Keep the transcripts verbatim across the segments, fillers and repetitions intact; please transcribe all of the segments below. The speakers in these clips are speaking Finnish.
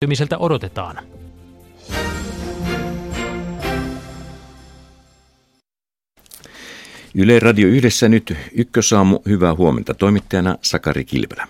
Tymiseltä odotetaan. Yle Radio Yhdessä nyt Ykkösaamu, hyvää huomenta. Toimittajana Sakari Kilpelä.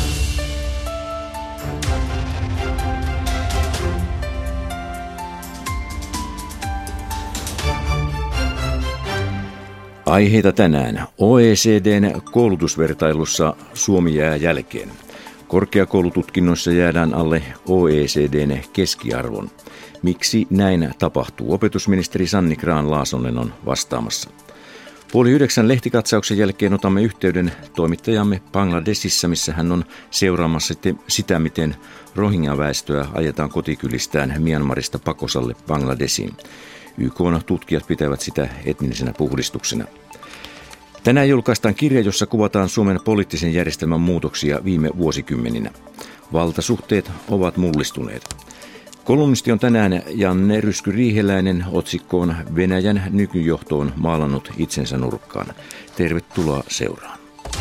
Aiheita tänään. O E C D:n koulutusvertailussa Suomi jää jälkeen. Korkeakoulututkinnoissa jäädään alle O E C D:n keskiarvon. Miksi näin tapahtuu? Opetusministeri Sanni Grahn-Laasonen on vastaamassa. Puoli yhdeksän lehtikatsauksen jälkeen otamme yhteyden toimittajamme Bangladesissa, missä hän on seuraamassa sitä, miten Rohingya-väestöä ajetaan kotikylistään Myanmarista pakosalle Bangladesiin. Y K:n tutkijat pitävät sitä etnisenä puhdistuksena. Tänään julkaistaan kirja, jossa kuvataan Suomen poliittisen järjestelmän muutoksia viime vuosikymmeninä. Valtasuhteet ovat mullistuneet. Kolumnisti on tänään Janne Rysky-Riiheläinen otsikkoon Venäjän nykyjohto on maalannut itsensä nurkkaan. Tervetuloa seuraan.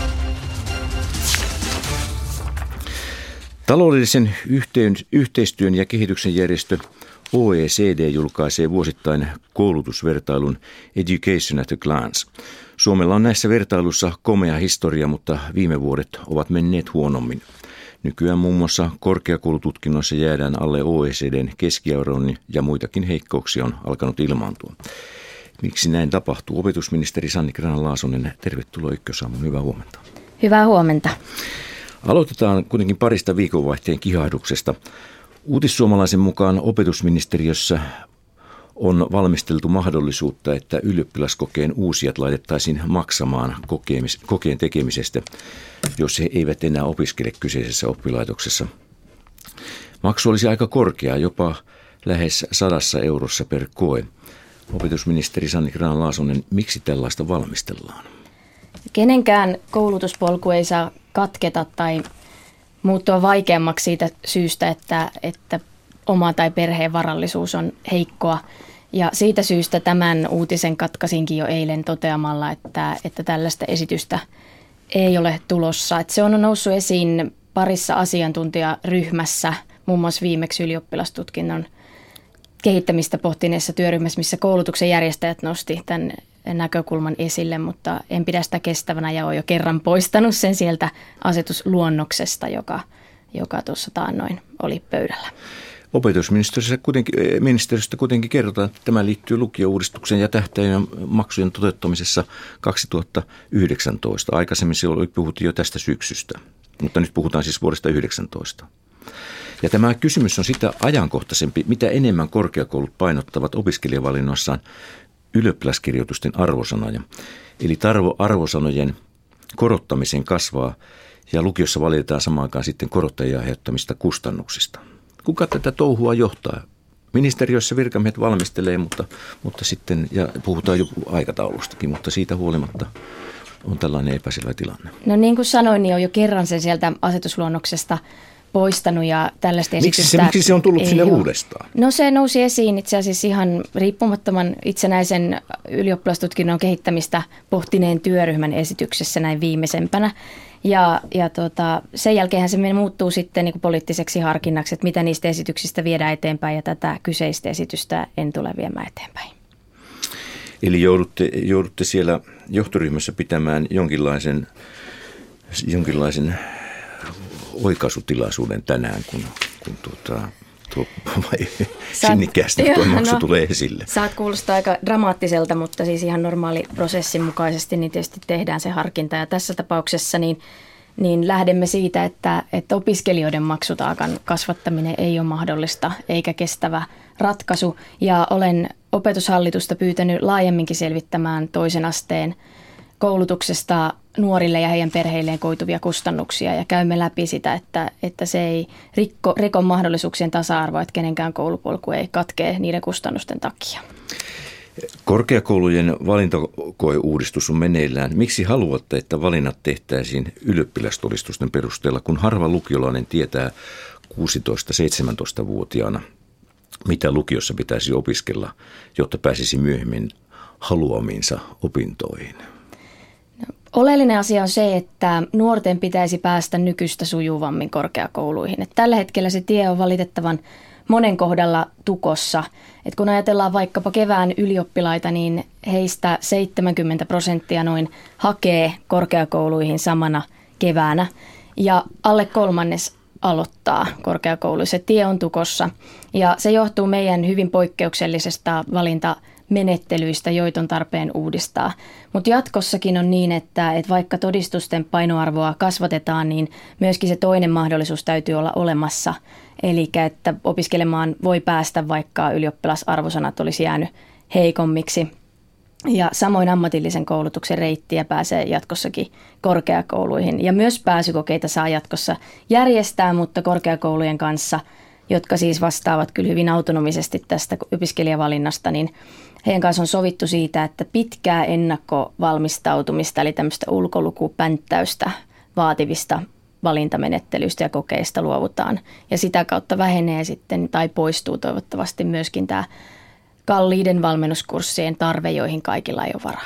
Taloudellisen yhteen, yhteistyön ja kehityksen järjestö O E C D julkaisee vuosittain koulutusvertailun Education at a Glance. Suomella on näissä vertailuissa komea historia, mutta viime vuodet ovat menneet huonommin. Nykyään muun muassa korkeakoulututkinnoissa jäädään alle O E C D:n keskiarvon ja muitakin heikkouksia on alkanut ilmaantua. Miksi näin tapahtuu? Opetusministeri Sanni Grahn-Laasonen, tervetuloa Ykkösaamuun. Hyvää huomenta. Hyvää huomenta. Aloitetaan kuitenkin parista viikonvaihteen kihahduksesta. Uutissuomalaisen mukaan opetusministeriössä on valmisteltu mahdollisuutta, että ylioppilaskokeen uusijat laitettaisiin maksamaan kokemis- kokeen tekemisestä, jos he eivät enää opiskele kyseisessä oppilaitoksessa. Maksu olisi aika korkea, jopa lähes sadassa eurossa per koe. Opetusministeri Sanni Grahn-Laasonen, miksi tällaista valmistellaan? Kenenkään koulutuspolku ei saa katketa tai muuttua vaikeammaksi siitä syystä, että, että oma tai perheen varallisuus on heikkoa. Ja siitä syystä tämän uutisen katkaisinkin jo eilen toteamalla, että, että tällaista esitystä ei ole tulossa. Että se on noussut esiin parissa asiantuntijaryhmässä, muun muassa viimeksi ylioppilastutkinnon kehittämistä pohtineessa työryhmässä, missä koulutuksen järjestäjät nosti tämän näkökulman esille, mutta en pidä sitä kestävänä ja olen jo kerran poistanut sen sieltä asetusluonnoksesta, joka, joka tuossa taannoin oli pöydällä. Opetusministeriöstä kuitenkin, ministeriöstä kuitenkin kerrotaan, että tämä liittyy lukiouudistuksen ja tähtäimen maksujen toteuttamisessa kaksituhattayhdeksäntoista. Aikaisemmin silloin puhuttiin jo tästä syksystä, mutta nyt puhutaan siis vuodesta yhdeksäntoista. Ja tämä kysymys on sitä ajankohtaisempi, mitä enemmän korkeakoulut painottavat opiskelijavalinnoissaan ylioppilaskirjoitusten arvosanoja. Eli tarvo arvosanojen korottamisen kasvaa ja lukiossa valitetaan samaan aikaan sitten korottajia aiheuttamista kustannuksista. Kuka tätä touhua johtaa? Ministeriössä virkamiehet valmistelee, mutta, mutta sitten, ja puhutaan jo aikataulustakin, mutta siitä huolimatta on tällainen epäselvä tilanne. No niin kuin sanoin, niin on jo kerran sen sieltä asetusluonnoksesta poistanut ja tällaista esitystä. Miksi se, miksi se on tullut sinne ole. uudestaan? No se nousi esiin itse asiassa ihan riippumattoman itsenäisen ylioppilastutkinnon kehittämistä pohtineen työryhmän esityksessä näin viimeisempänä. Ja, ja tota, sen jälkeen se muuttuu sitten niin kuin poliittiseksi harkinnaksi, että mitä niistä esityksistä viedään eteenpäin ja tätä kyseistä esitystä en tule viemään eteenpäin. Eli joudutte, joudutte siellä johtoryhmässä pitämään jonkinlaisen, jonkinlaisen oikaisutilaisuuden tänään, kun, kun tuota, tuo sinnikkäästi tuo maksu no, tulee esille. Saat kuulostaa aika dramaattiselta, mutta siis ihan normaali prosessin mukaisesti niin tietysti tehdään se harkinta. Ja tässä tapauksessa niin, niin lähdemme siitä, että, että opiskelijoiden maksutaakan kasvattaminen ei ole mahdollista eikä kestävä ratkaisu. Ja olen opetushallitusta pyytänyt laajemminkin selvittämään toisen asteen koulutuksesta nuorille ja heidän perheilleen koituvia kustannuksia ja käymme läpi sitä, että, että se ei rikko, rikon mahdollisuuksien tasa-arvoa, että kenenkään koulupolku ei katkee niiden kustannusten takia. Korkeakoulujen valintakoeuudistus on meneillään. Miksi haluatte, että valinnat tehtäisiin ylioppilastodistusten perusteella, kun harva lukiolainen tietää kuusitoista-seitsemäntoista-vuotiaana, mitä lukiossa pitäisi opiskella, jotta pääsisi myöhemmin haluamiinsa opintoihin? Oleellinen asia on se, että nuorten pitäisi päästä nykyistä sujuvammin korkeakouluihin. Et tällä hetkellä se tie on valitettavan monen kohdalla tukossa. Et kun ajatellaan vaikkapa kevään ylioppilaita, niin heistä seitsemänkymmentä prosenttia noin hakee korkeakouluihin samana keväänä. Ja alle kolmannes aloittaa korkeakouluissa. Tie on tukossa ja se johtuu meidän hyvin poikkeuksellisesta valintamenettelyistä, joita on tarpeen uudistaa. Mutta jatkossakin on niin, että, että vaikka todistusten painoarvoa kasvatetaan, niin myöskin se toinen mahdollisuus täytyy olla olemassa. Eli että opiskelemaan voi päästä, vaikka ylioppilasarvosanat olisi jäänyt heikommiksi. Ja samoin ammatillisen koulutuksen reittiä pääsee jatkossakin korkeakouluihin. Ja myös pääsykokeita saa jatkossa järjestää, mutta korkeakoulujen kanssa, jotka siis vastaavat kyllä hyvin autonomisesti tästä opiskelijavalinnasta, niin heidän kanssa on sovittu siitä, että pitkää ennakkovalmistautumista, eli tämmöistä ulkolukupänttäystä vaativista valintamenettelyistä ja kokeista luovutaan. Ja sitä kautta vähenee sitten tai poistuu toivottavasti myöskin tämä kalliiden valmennuskurssien tarve, joihin kaikilla ei ole varaa.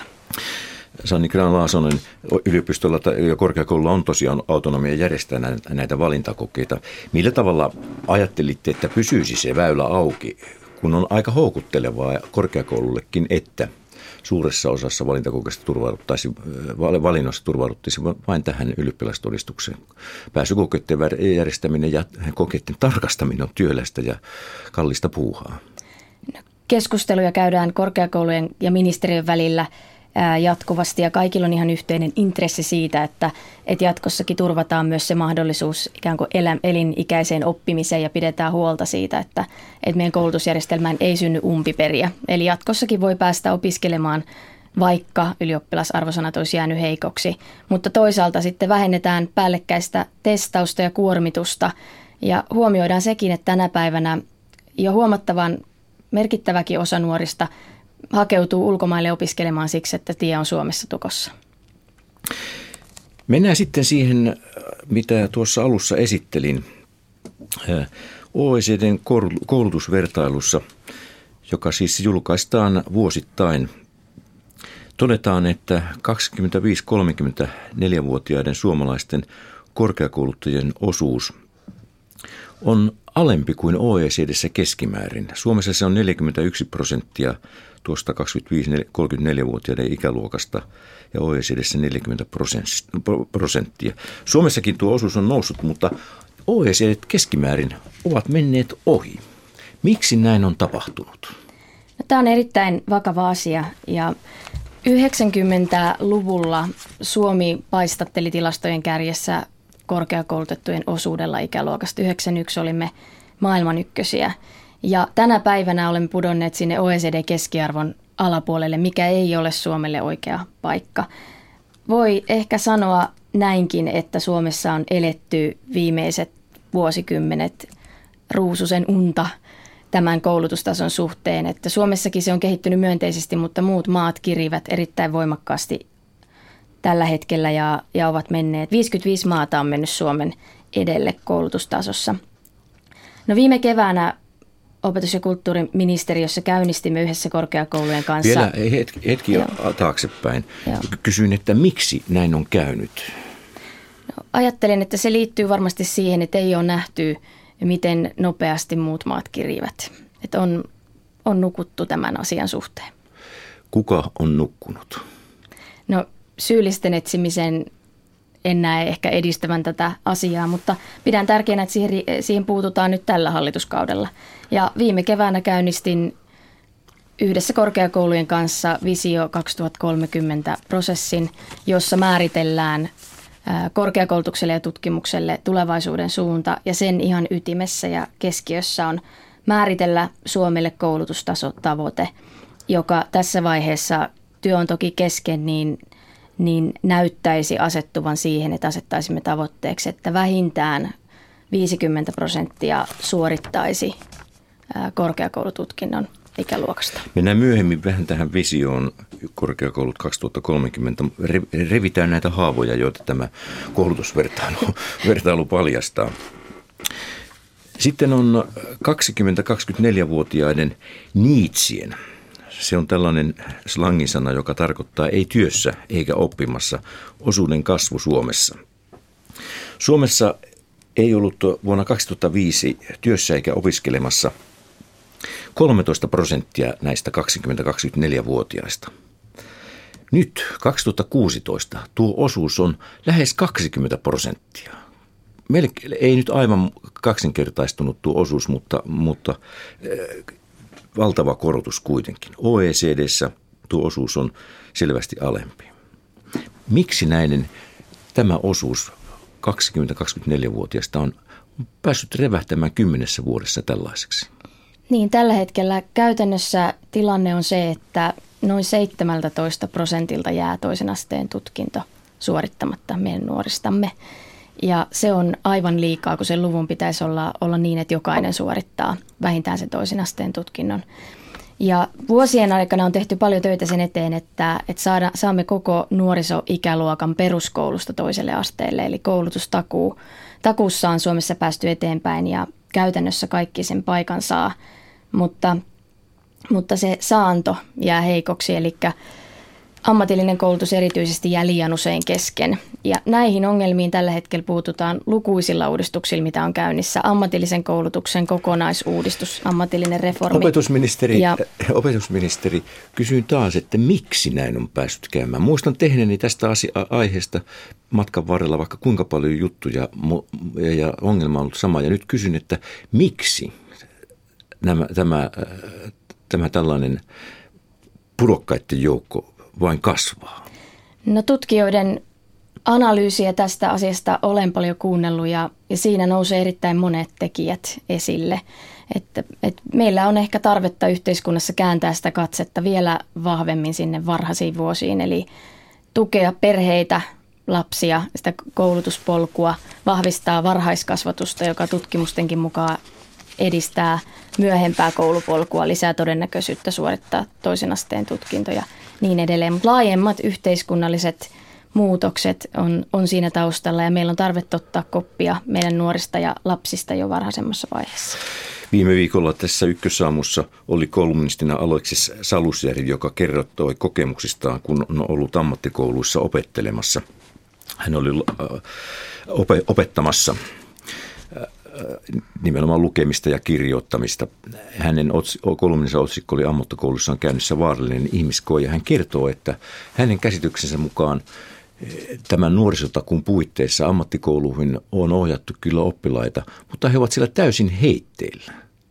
Sanni Grahn-Laasonen, yliopistolla ja korkeakoululla on tosiaan autonomia järjestää näitä valintakokeita. Millä tavalla ajattelitte, että pysyisi se väylä auki, kun on aika houkuttelevaa korkeakoulullekin, että suuressa osassa valintakokeista turvauduttaisiin, valinnoissa turvauduttaisiin vain tähän ylioppilastodistukseen? Pääsykokeiden järjestäminen ja kokeiden tarkastaminen on työlästä ja kallista puuhaa. Keskusteluja käydään korkeakoulujen ja ministeriön välillä jatkuvasti ja kaikilla on ihan yhteinen intressi siitä, että, että jatkossakin turvataan myös se mahdollisuus ikään kuin elinikäiseen oppimiseen ja pidetään huolta siitä, että, että meidän koulutusjärjestelmään ei synny umpiperiä. Eli jatkossakin voi päästä opiskelemaan, vaikka ylioppilasarvosanat olisi jäänyt heikoksi, mutta toisaalta sitten vähennetään päällekkäistä testausta ja kuormitusta ja huomioidaan sekin, että tänä päivänä jo huomattavan merkittäväkin osa nuorista hakeutuu ulkomaille opiskelemaan siksi, että tie on Suomessa tukossa. Mennään sitten siihen, mitä tuossa alussa esittelin. O E C D:n koulutusvertailussa, joka siis julkaistaan vuosittain, todetaan, että kaksikymmentäviisi-kolmekymmentäneljä-vuotiaiden suomalaisten korkeakouluttajien osuus on alempi kuin O E C D:ssä keskimäärin. Suomessa se on neljäkymmentäyksi prosenttia tuosta kaksikymmentäviisi-kolmekymmentäneljä-vuotiaiden ikäluokasta ja O E C D:ssä neljäkymmentä prosenttia. Suomessakin tuo osuus on noussut, mutta O E C D keskimäärin ovat menneet ohi. Miksi näin on tapahtunut? No, tämä on erittäin vakava asia ja yhdeksänkymmentäluvulla Suomi paistatteli tilastojen kärjessä korkeakoulutettujen osuudella ikäluokasta. yhdeksänkymmentäyksi olimme maailman ykkösiä. Ja tänä päivänä olemme pudonneet sinne O E C D-keskiarvon alapuolelle, mikä ei ole Suomelle oikea paikka. Voi ehkä sanoa näinkin, että Suomessa on eletty viimeiset vuosikymmenet ruususen unta tämän koulutustason suhteen. Että Suomessakin se on kehittynyt myönteisesti, mutta muut maat kirivät erittäin voimakkaasti tällä hetkellä ja, ja ovat menneet. viisikymmentäviisi maata on mennyt Suomen edelle koulutustasossa. No viime keväänä opetus- ja kulttuuriministeriössä käynnistimme yhdessä korkeakoulujen kanssa. Vielä hetki, hetki jo taaksepäin. Joo. Kysyin, että miksi näin on käynyt? No, ajattelen, että se liittyy varmasti siihen, että ei ole nähty, miten nopeasti muut maat kirivät. Että on, on nukuttu tämän asian suhteen. Kuka on nukkunut? No syyllisten etsimisen en näe ehkä edistävän tätä asiaa, mutta pidän tärkeänä, että siihen, siihen puututaan nyt tällä hallituskaudella. Ja viime keväänä käynnistin yhdessä korkeakoulujen kanssa Visio kaksituhattakolmekymmentä-prosessin, jossa määritellään korkeakoulutukselle ja tutkimukselle tulevaisuuden suunta. Ja sen ihan ytimessä ja keskiössä on määritellä Suomelle koulutustasotavoite, joka tässä vaiheessa työ on toki kesken, niin niin näyttäisi asettuvan siihen, että asettaisimme tavoitteeksi, että vähintään viisikymmentä prosenttia suorittaisi korkeakoulututkinnon ikäluokasta. Mennään myöhemmin vähän tähän visioon korkeakoulut kaksituhattakolmekymmentä. Revitään näitä haavoja, joita tämä koulutusvertailu vertailu paljastaa. Sitten on kaksikymmentä-kaksikymmentäneljä-vuotiaiden niitsien Se on tällainen slangisana, joka tarkoittaa ei työssä eikä oppimassa, osuuden kasvu Suomessa. Suomessa ei ollut vuonna kaksituhattaviisi työssä eikä opiskelemassa kolmetoista prosenttia näistä kaksikymmentä-kaksikymmentäneljä-vuotiaista. Nyt kaksituhattakuusitoista tuo osuus on lähes kaksikymmentä prosenttia. Melkein, ei nyt aivan kaksinkertaistunut tuo osuus, mutta, mutta äh, valtava korotus kuitenkin. O E C D:ssä tuo osuus on selvästi alempi. Miksi näiden tämä osuus kaksikymmentä-kaksikymmentäneljä-vuotiaista on päässyt revähtämään kymmenessä vuodessa tällaiseksi? Niin, tällä hetkellä käytännössä tilanne on se, että noin seitsemäntoista prosentilta jää toisen asteen tutkinto suorittamatta meidän nuoristamme. Ja se on aivan liikaa, kun sen luvun pitäisi olla, olla niin, että jokainen suorittaa vähintään sen toisen asteen tutkinnon. Ja vuosien aikana on tehty paljon töitä sen eteen, että, että saada, saamme koko nuorisoikäluokan peruskoulusta toiselle asteelle. Eli koulutustakuu. Takuussa on Suomessa päästy eteenpäin ja käytännössä kaikki sen paikan saa, mutta, mutta se saanto jää heikoksi, eli ammatillinen koulutus erityisesti jää liian usein kesken. Ja näihin ongelmiin tällä hetkellä puututaan lukuisilla uudistuksilla, mitä on käynnissä. Ammatillisen koulutuksen kokonaisuudistus, ammatillinen reformi. Opetusministeri, ja, opetusministeri kysyin taas, että miksi näin on päässyt käymään. Muistan tehneeni tästä asia- aiheesta matkan varrella vaikka kuinka paljon juttuja ja ongelma on ollut sama. Ja nyt kysyn, että miksi nämä, tämä, tämä tällainen pudokkaiden joukko vain kasvaa? No, tutkijoiden analyysiä tästä asiasta olen paljon kuunnellut ja, ja siinä nousee erittäin monet tekijät esille. Että, että meillä on ehkä tarvetta yhteiskunnassa kääntää sitä katsetta vielä vahvemmin sinne varhaisiin vuosiin, eli tukea perheitä, lapsia, sitä koulutuspolkua, vahvistaa varhaiskasvatusta, joka tutkimustenkin mukaan edistää myöhempää koulupolkua, lisää todennäköisyyttä suorittaa toisen asteen tutkintoja niin edelleen. Mutta laajemmat yhteiskunnalliset muutokset on, on siinä taustalla ja meillä on tarvetta ottaa koppia meidän nuorista ja lapsista jo varhaisemmassa vaiheessa. Viime viikolla tässä Ykkösaamussa oli kolumnistina Aleksis Salusjärvi, joka kerrottoi kokemuksistaan, kun on ollut ammattikouluissa opettelemassa. Hän oli äh, opettamassa nimenomaan lukemista ja kirjoittamista. Hänen kolumninsa otsikko oli ammattikoulussa on käynnissä vaarallinen ihmiskoe, ja hän kertoo, että hänen käsityksensä mukaan tämän nuorisotakuun puitteissa ammattikouluihin on ohjattu kyllä oppilaita, mutta he ovat siellä täysin heitteillä.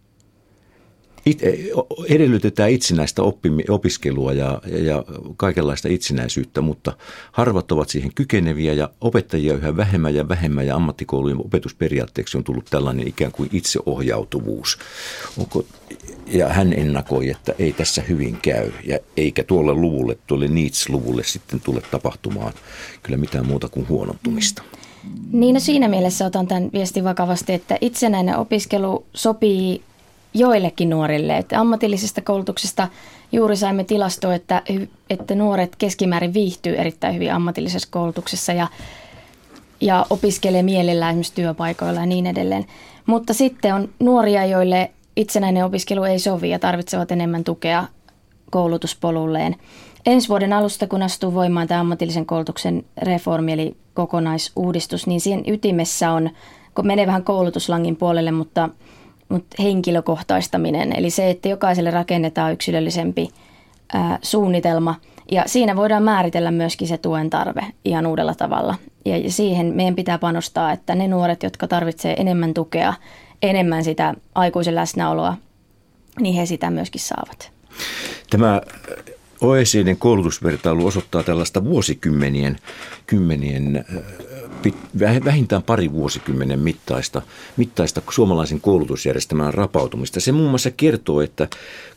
It, edellytetään itsenäistä oppimi, opiskelua ja, ja, ja kaikenlaista itsenäisyyttä, mutta harvat ovat siihen kykeneviä ja opettajia yhä vähemmän ja vähemmän ja ammattikoulujen opetusperiaatteeksi on tullut tällainen ikään kuin itseohjautuvuus. Onko, ja hän ennakoi, että ei tässä hyvin käy ja eikä tuolle luvulle, tuolle Needs-luvulle sitten tule tapahtumaan kyllä mitään muuta kuin huonontumista. Niin, no siinä mielessä otan tämän viestin vakavasti, että itsenäinen opiskelu sopii joillekin nuorille. Että ammatillisesta koulutuksesta juuri saimme tilastoa, että, että nuoret keskimäärin viihtyy erittäin hyvin ammatillisessa koulutuksessa ja, ja opiskelee mielellään esimerkiksi työpaikoilla ja niin edelleen. Mutta sitten on nuoria, joille itsenäinen opiskelu ei sovi ja tarvitsevat enemmän tukea koulutuspolulleen. Ensi vuoden alusta, kun astuu voimaan tämä ammatillisen koulutuksen reformi eli kokonaisuudistus, niin siinä ytimessä on, kun menee vähän koulutuslangin puolelle, mutta Mutta henkilökohtaistaminen, eli se, että jokaiselle rakennetaan yksilöllisempi ää, suunnitelma ja siinä voidaan määritellä myöskin se tuen tarve ihan uudella tavalla. Ja, ja siihen meidän pitää panostaa, että ne nuoret, jotka tarvitsevat enemmän tukea, enemmän sitä aikuisen läsnäoloa, niin he sitä myöskin saavat. Tämä O E C D:n koulutusvertailu osoittaa tällaista vuosikymmenien kymmenien, vähintään pari vuosikymmenen mittaista, mittaista suomalaisen koulutusjärjestelmän rapautumista. Se muun muassa kertoo, että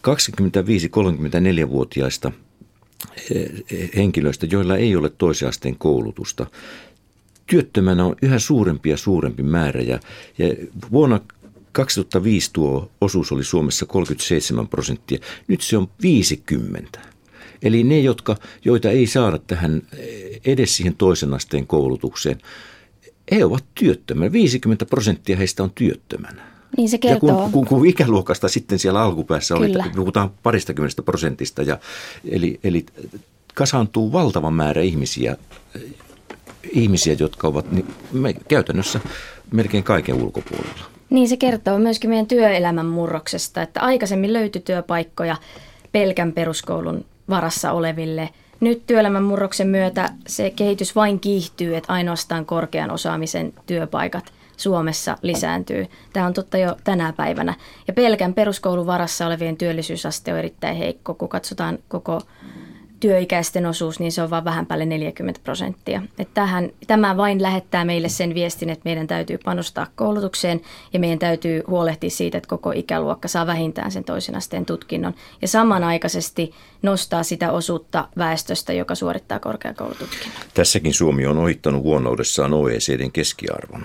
kaksikymmentäviisi-kolmekymmentäneljä-vuotiaista henkilöistä, joilla ei ole toisen asteen koulutusta, työttömänä on yhä suurempi ja suurempi määrä. Ja, ja vuonna kaksituhattaviisi tuo osuus oli Suomessa kolmekymmentäseitsemän prosenttia, nyt se on viisikymmentä. Eli ne, jotka, joita ei saada tähän edes siihen toisen asteen koulutukseen, he ovat työttömänä. viisikymmentä prosenttia heistä on työttömänä. Niin se kertoo. Ja kun, kun, kun ikäluokasta sitten siellä alkupäässä oli, Kyllä. puhutaan paristakymmenestä prosentista, ja, eli, eli kasaantuu valtava määrä ihmisiä, ihmisiä jotka ovat niin, me, käytännössä melkein kaiken ulkopuolella. Niin se kertoo myöskin meidän työelämän murroksesta, että aikaisemmin löytyi työpaikkoja pelkän peruskoulun varassa oleville. Nyt työelämän murroksen myötä se kehitys vain kiihtyy, että ainoastaan korkean osaamisen työpaikat Suomessa lisääntyy. Tämä on totta jo tänä päivänä. Ja pelkän peruskoulun varassa olevien työllisyysaste on erittäin heikko. Kun katsotaan koko työikäisten osuus, niin se on vain vähän päälle neljäkymmentä prosenttia. Että tähän, tämä vain lähettää meille sen viestin, että meidän täytyy panostaa koulutukseen ja meidän täytyy huolehtia siitä, että koko ikäluokka saa vähintään sen toisen asteen tutkinnon. Ja samanaikaisesti nostaa sitä osuutta väestöstä, joka suorittaa korkeakoulututkinnon. Tässäkin Suomi on ohittanut huonoudessaan O E C D:n keskiarvon.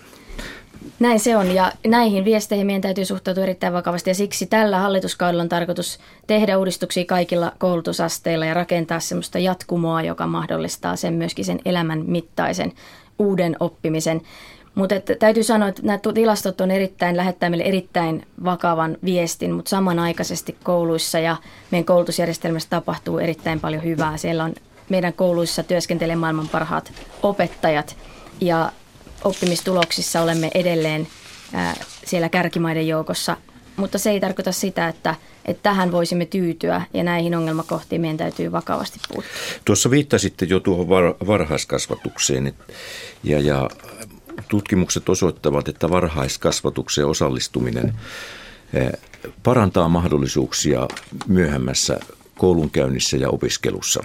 Näin se on, ja näihin viesteihin meidän täytyy suhtautua erittäin vakavasti, ja siksi tällä hallituskaudella on tarkoitus tehdä uudistuksia kaikilla koulutusasteilla ja rakentaa semmoista jatkumoa, joka mahdollistaa sen myöskin sen elämän mittaisen uuden oppimisen. Mutta täytyy sanoa, että nämä tilastot on erittäin, lähettää meille erittäin vakavan viestin, mutta samanaikaisesti kouluissa ja meidän koulutusjärjestelmässä tapahtuu erittäin paljon hyvää. Siellä on meidän kouluissa työskentelee maailman parhaat opettajat, ja oppimistuloksissa olemme edelleen ää, siellä kärkimaiden joukossa, mutta se ei tarkoita sitä, että, että tähän voisimme tyytyä ja näihin ongelmakohtiin meidän täytyy vakavasti puuttua. Tuossa viittasitte jo tuohon var, varhaiskasvatukseen et, ja, ja tutkimukset osoittavat, että varhaiskasvatukseen osallistuminen ää, parantaa mahdollisuuksia myöhemmässä koulunkäynnissä ja opiskelussa.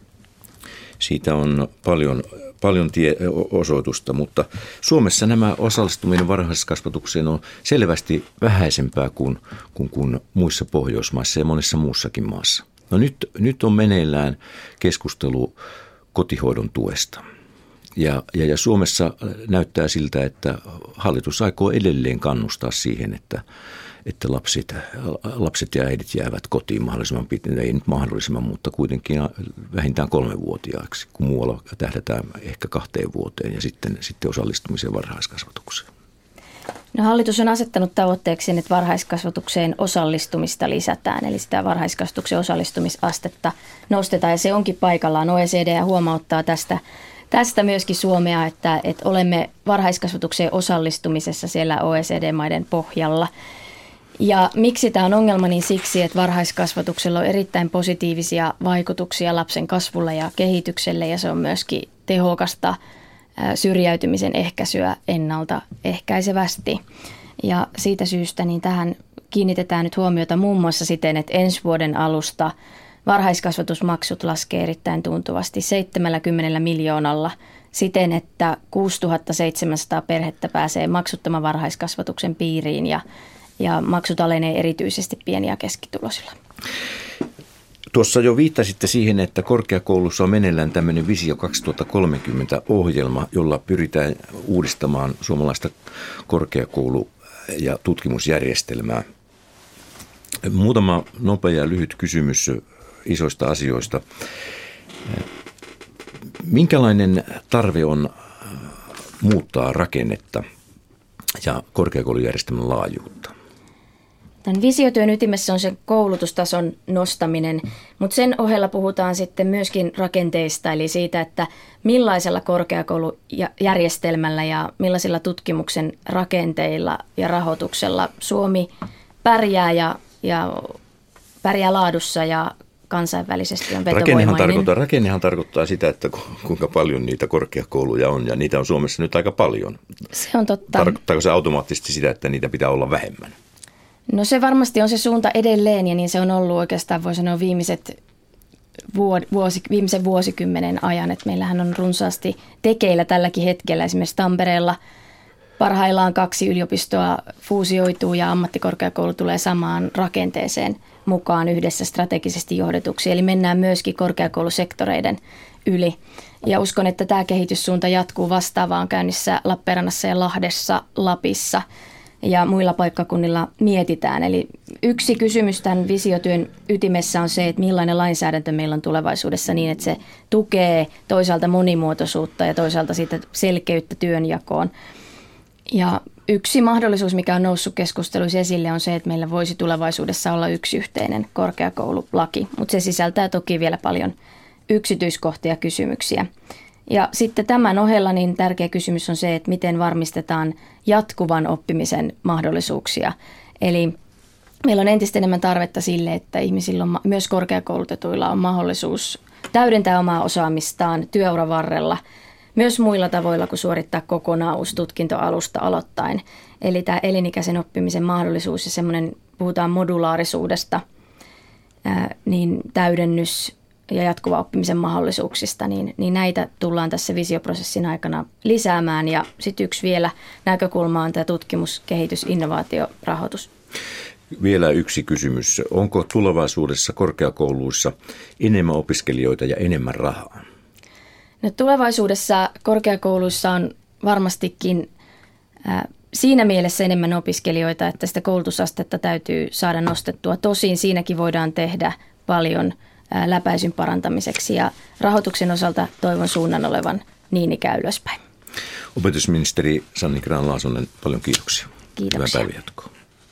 Siitä on paljon Paljon tie- osoitusta, mutta Suomessa nämä osallistuminen varhaiskasvatukseen on selvästi vähäisempää kuin, kuin, kuin muissa Pohjoismaissa ja monessa muussakin maassa. No nyt, nyt on meneillään keskustelu kotihoidon tuesta. Ja, ja, ja Suomessa näyttää siltä, että hallitus aikoo edelleen kannustaa siihen, että, että lapset, lapset ja äidit jäävät kotiin mahdollisimman pitkään, ei nyt mahdollisimman, mutta kuitenkin vähintään kolmevuotiaaksi, kun muualla tähdätään ehkä kahteen vuoteen ja sitten, sitten osallistumiseen varhaiskasvatukseen. No, hallitus on asettanut tavoitteeksi, että varhaiskasvatukseen osallistumista lisätään, eli sitä varhaiskasvatuksen osallistumisastetta nostetaan, ja se onkin paikallaan. O E C D huomauttaa tästä, tästä myöskin Suomea, että, että olemme varhaiskasvatukseen osallistumisessa siellä O E C D-maiden pohjalla. Ja miksi tämä on ongelma, niin siksi, että varhaiskasvatuksella on erittäin positiivisia vaikutuksia lapsen kasvulle ja kehitykselle, ja se on myöskin tehokasta syrjäytymisen ehkäisyä ennaltaehkäisevästi. Ja siitä syystä niin tähän kiinnitetään nyt huomiota muun muassa siten, että ensi vuoden alusta varhaiskasvatusmaksut laskee erittäin tuntuvasti seitsemänkymmentä miljoonalla siten, että kuusituhattaseitsemänsataa perhettä pääsee maksuttoman varhaiskasvatuksen piiriin ja, ja maksut alenee erityisesti pieni- ja keskituloisilla. Tuossa jo viittasitte siihen, että korkeakoulussa on meneillään tämmöinen Visio kaksituhattakolmekymmentä-ohjelma, jolla pyritään uudistamaan suomalaista korkeakoulu- ja tutkimusjärjestelmää. Muutama nopea ja lyhyt kysymys isoista asioista. Minkälainen tarve on muuttaa rakennetta ja korkeakoulujärjestelmän laajuutta? Tämän visiotyön ytimessä on se koulutustason nostaminen, mutta sen ohella puhutaan sitten myöskin rakenteista, eli siitä, että millaisella korkeakoulujärjestelmällä ja millaisilla tutkimuksen rakenteilla ja rahoituksella Suomi pärjää ja, ja pärjää laadussa ja kansainvälisesti on vetovoimainen. Rakennehan tarkoittaa, rakennehan tarkoittaa sitä, että kuinka paljon niitä korkeakouluja on, ja niitä on Suomessa nyt aika paljon. Se on totta. Tarkoittaako se automaattisesti sitä, että niitä pitää olla vähemmän? No se varmasti on se suunta edelleen, ja niin se on ollut oikeastaan, voi sanoa, viimeiset vuosi, viimeisen vuosikymmenen ajan. Että meillähän on runsaasti tekeillä tälläkin hetkellä. Esimerkiksi Tampereella parhaillaan kaksi yliopistoa fuusioituu ja ammattikorkeakoulu tulee samaan rakenteeseen mukaan yhdessä strategisesti johdetuksi. Eli mennään myöskin korkeakoulusektoreiden yli. Ja uskon, että tämä kehityssuunta jatkuu. Vastaavaan käynnissä Lappeenrannassa ja Lahdessa, Lapissa ja muilla paikkakunnilla mietitään. Eli yksi kysymys tämän visiotyön ytimessä on se, että millainen lainsäädäntö meillä on tulevaisuudessa niin, että se tukee toisaalta monimuotoisuutta ja toisaalta siitä selkeyttä työnjakoon. Ja yksi mahdollisuus, mikä on noussut keskusteluissa esille, on se, että meillä voisi tulevaisuudessa olla yksi yhteinen korkeakoululaki, mutta se sisältää toki vielä paljon yksityiskohtia ja kysymyksiä. Ja sitten tämän ohella niin tärkeä kysymys on se, että miten varmistetaan jatkuvan oppimisen mahdollisuuksia. Eli meillä on entistä enemmän tarvetta sille, että ihmisillä on, myös korkeakoulutetuilla on mahdollisuus täydentää omaa osaamistaan työuran varrella myös muilla tavoilla kuin suorittaa kokonaan uusi tutkinto alusta aloittain. Eli tämä elinikäisen oppimisen mahdollisuus ja semmoinen, puhutaan modulaarisuudesta, ää, niin täydennys ja jatkuva oppimisen mahdollisuuksista, niin, niin näitä tullaan tässä visioprosessin aikana lisäämään. Ja sitten yksi vielä näkökulma on tämä tutkimus, kehitys, innovaatiorahoitus. Vielä yksi kysymys. Onko tulevaisuudessa korkeakouluissa enemmän opiskelijoita ja enemmän rahaa? No, tulevaisuudessa korkeakouluissa on varmastikin äh, siinä mielessä enemmän opiskelijoita, että sitä koulutusastetta täytyy saada nostettua. Tosin siinäkin voidaan tehdä paljon äh, läpäisyn parantamiseksi ja rahoituksen osalta toivon suunnan olevan niin ikään ylöspäin. Opetusministeri Sanni Grahn-Laasonen, paljon kiitoksia. Kiitoksia. Hyvää päivänjatkoa.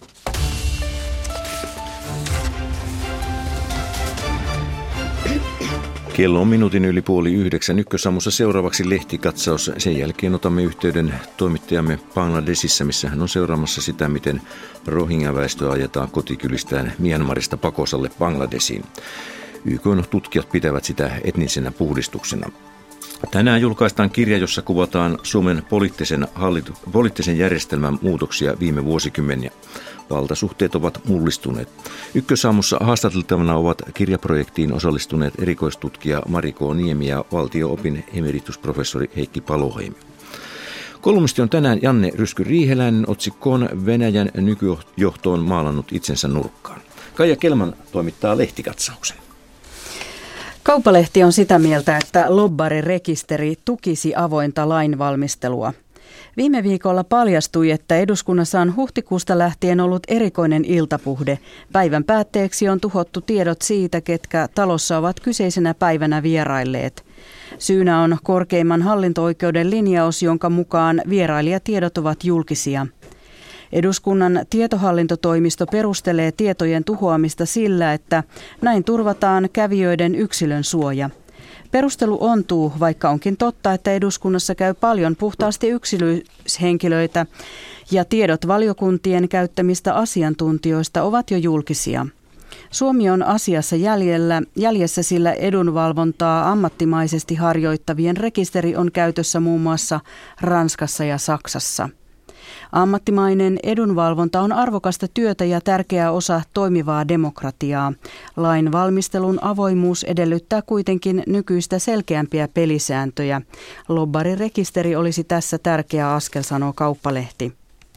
Kello on minuutin yli puoli yhdeksän. Ykkösaamussa seuraavaksi lehtikatsaus. Sen jälkeen otamme yhteyden toimittajamme Bangladesissa, missä hän on seuraamassa sitä, miten Rohingya-väestöä ajetaan kotikylistään Myanmarista pakosalle Bangladesiin. Y K:n tutkijat pitävät sitä etnisenä puhdistuksena. Tänään julkaistaan kirja, jossa kuvataan Suomen poliittisen, hallitu- poliittisen järjestelmän muutoksia viime vuosikymmeniä. Valtasuhteet ovat mullistuneet. Ykkösaamussa haastateltavana ovat kirjaprojektiin osallistuneet erikoistutkija Mari K. Niemi ja valtio-opin emeritusprofessori Heikki Paloheimi. Kolumnisti on tänään Janne Rysky-Riiheläinen. Otsikkoon Venäjän nykyjohto on maalannut itsensä nurkkaan. Kaija Kelman toimittaa lehtikatsauksen. Kauppalehti on sitä mieltä, että lobbarirekisteri tukisi avointa lainvalmistelua. Viime viikolla paljastui, että eduskunnassa on huhtikuusta lähtien ollut erikoinen iltapuhde. Päivän päätteeksi on tuhottu tiedot siitä, ketkä talossa ovat kyseisenä päivänä vierailleet. Syynä on korkeimman hallinto-oikeuden linjaus, jonka mukaan vierailijatiedot ovat julkisia. Eduskunnan tietohallintotoimisto perustelee tietojen tuhoamista sillä, että näin turvataan kävijöiden yksilön suoja. Perustelu ontuu, vaikka onkin totta, että eduskunnassa käy paljon puhtaasti yksilöhenkilöitä ja tiedot valiokuntien käyttämistä asiantuntijoista ovat jo julkisia. Suomi on asiassa jäljellä, jäljessä, sillä edunvalvontaa ammattimaisesti harjoittavien rekisteri on käytössä muun muassa Ranskassa ja Saksassa. Ammattimainen edunvalvonta on arvokasta työtä ja tärkeä osa toimivaa demokratiaa. Lain valmistelun avoimuus edellyttää kuitenkin nykyistä selkeämpiä pelisääntöjä. Lobbarirekisteri olisi tässä tärkeä askel, sanoo Kauppalehti.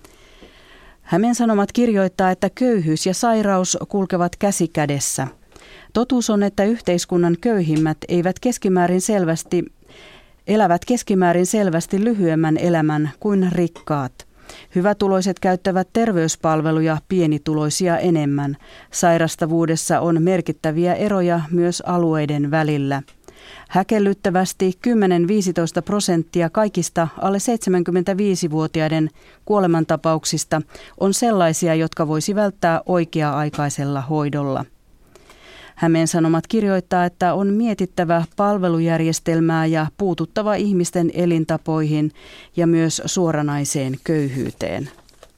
Hämeen Sanomat kirjoittaa, että köyhyys ja sairaus kulkevat käsi kädessä. Totuus on, että yhteiskunnan köyhimmät eivät keskimäärin selvästi, elävät keskimäärin selvästi lyhyemmän elämän kuin rikkaat. Hyvätuloiset käyttävät terveyspalveluja pienituloisia enemmän. Sairastavuudessa on merkittäviä eroja myös alueiden välillä. Häkellyttävästi kymmenen viisitoista prosenttia kaikista alle seitsemänkymmentäviisivuotiaiden kuolemantapauksista on sellaisia, jotka voisi välttää oikea-aikaisella hoidolla. Hämeen Sanomat kirjoittaa, että on mietittävä palvelujärjestelmää ja puututtava ihmisten elintapoihin ja myös suoranaiseen köyhyyteen.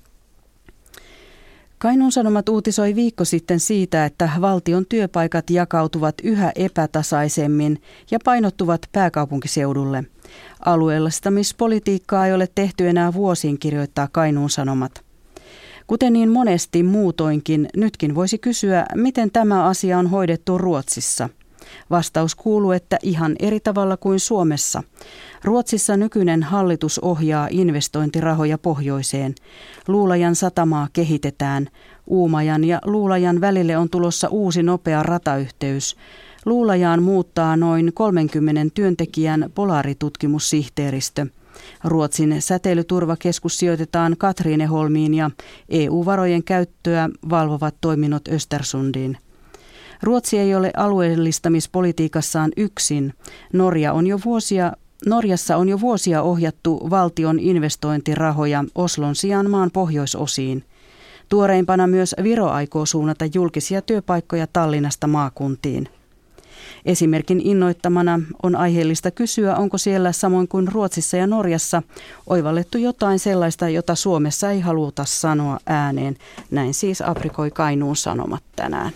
Kainuun Sanomat uutisoi viikko sitten siitä, että valtion työpaikat jakautuvat yhä epätasaisemmin ja painottuvat pääkaupunkiseudulle. Alueellistamispolitiikkaa ei ole tehty enää vuosiin, kirjoittaa Kainuun Sanomat. Kuten niin monesti muutoinkin, nytkin voisi kysyä, miten tämä asia on hoidettu Ruotsissa. Vastaus kuuluu, että ihan eri tavalla kuin Suomessa. Ruotsissa nykyinen hallitus ohjaa investointirahoja pohjoiseen. Luulajan satamaa kehitetään. Uumajan ja Luulajan välille on tulossa uusi nopea ratayhteys. Luulajaan muuttaa noin kolmenkymmenen työntekijän polaaritutkimussihteeristö. Ruotsin säteilyturvakeskus sijoitetaan Katrineholmiin ja E U-varojen käyttöä valvovat toiminnot Östersundiin. Ruotsi ei ole alueellistamispolitiikassaan yksin. Norja on jo vuosia Norjassa on jo vuosia ohjattu valtion investointirahoja Oslon sijaan maan pohjoisosiin. Tuoreimpana myös Viro aikoo suunnata julkisia työpaikkoja Tallinnasta maakuntiin. Esimerkin innoittamana on aiheellista kysyä, onko siellä samoin kuin Ruotsissa ja Norjassa oivallettu jotain sellaista, jota Suomessa ei haluta sanoa ääneen. Näin siis aprikoi Kainuun Sanomat tänään.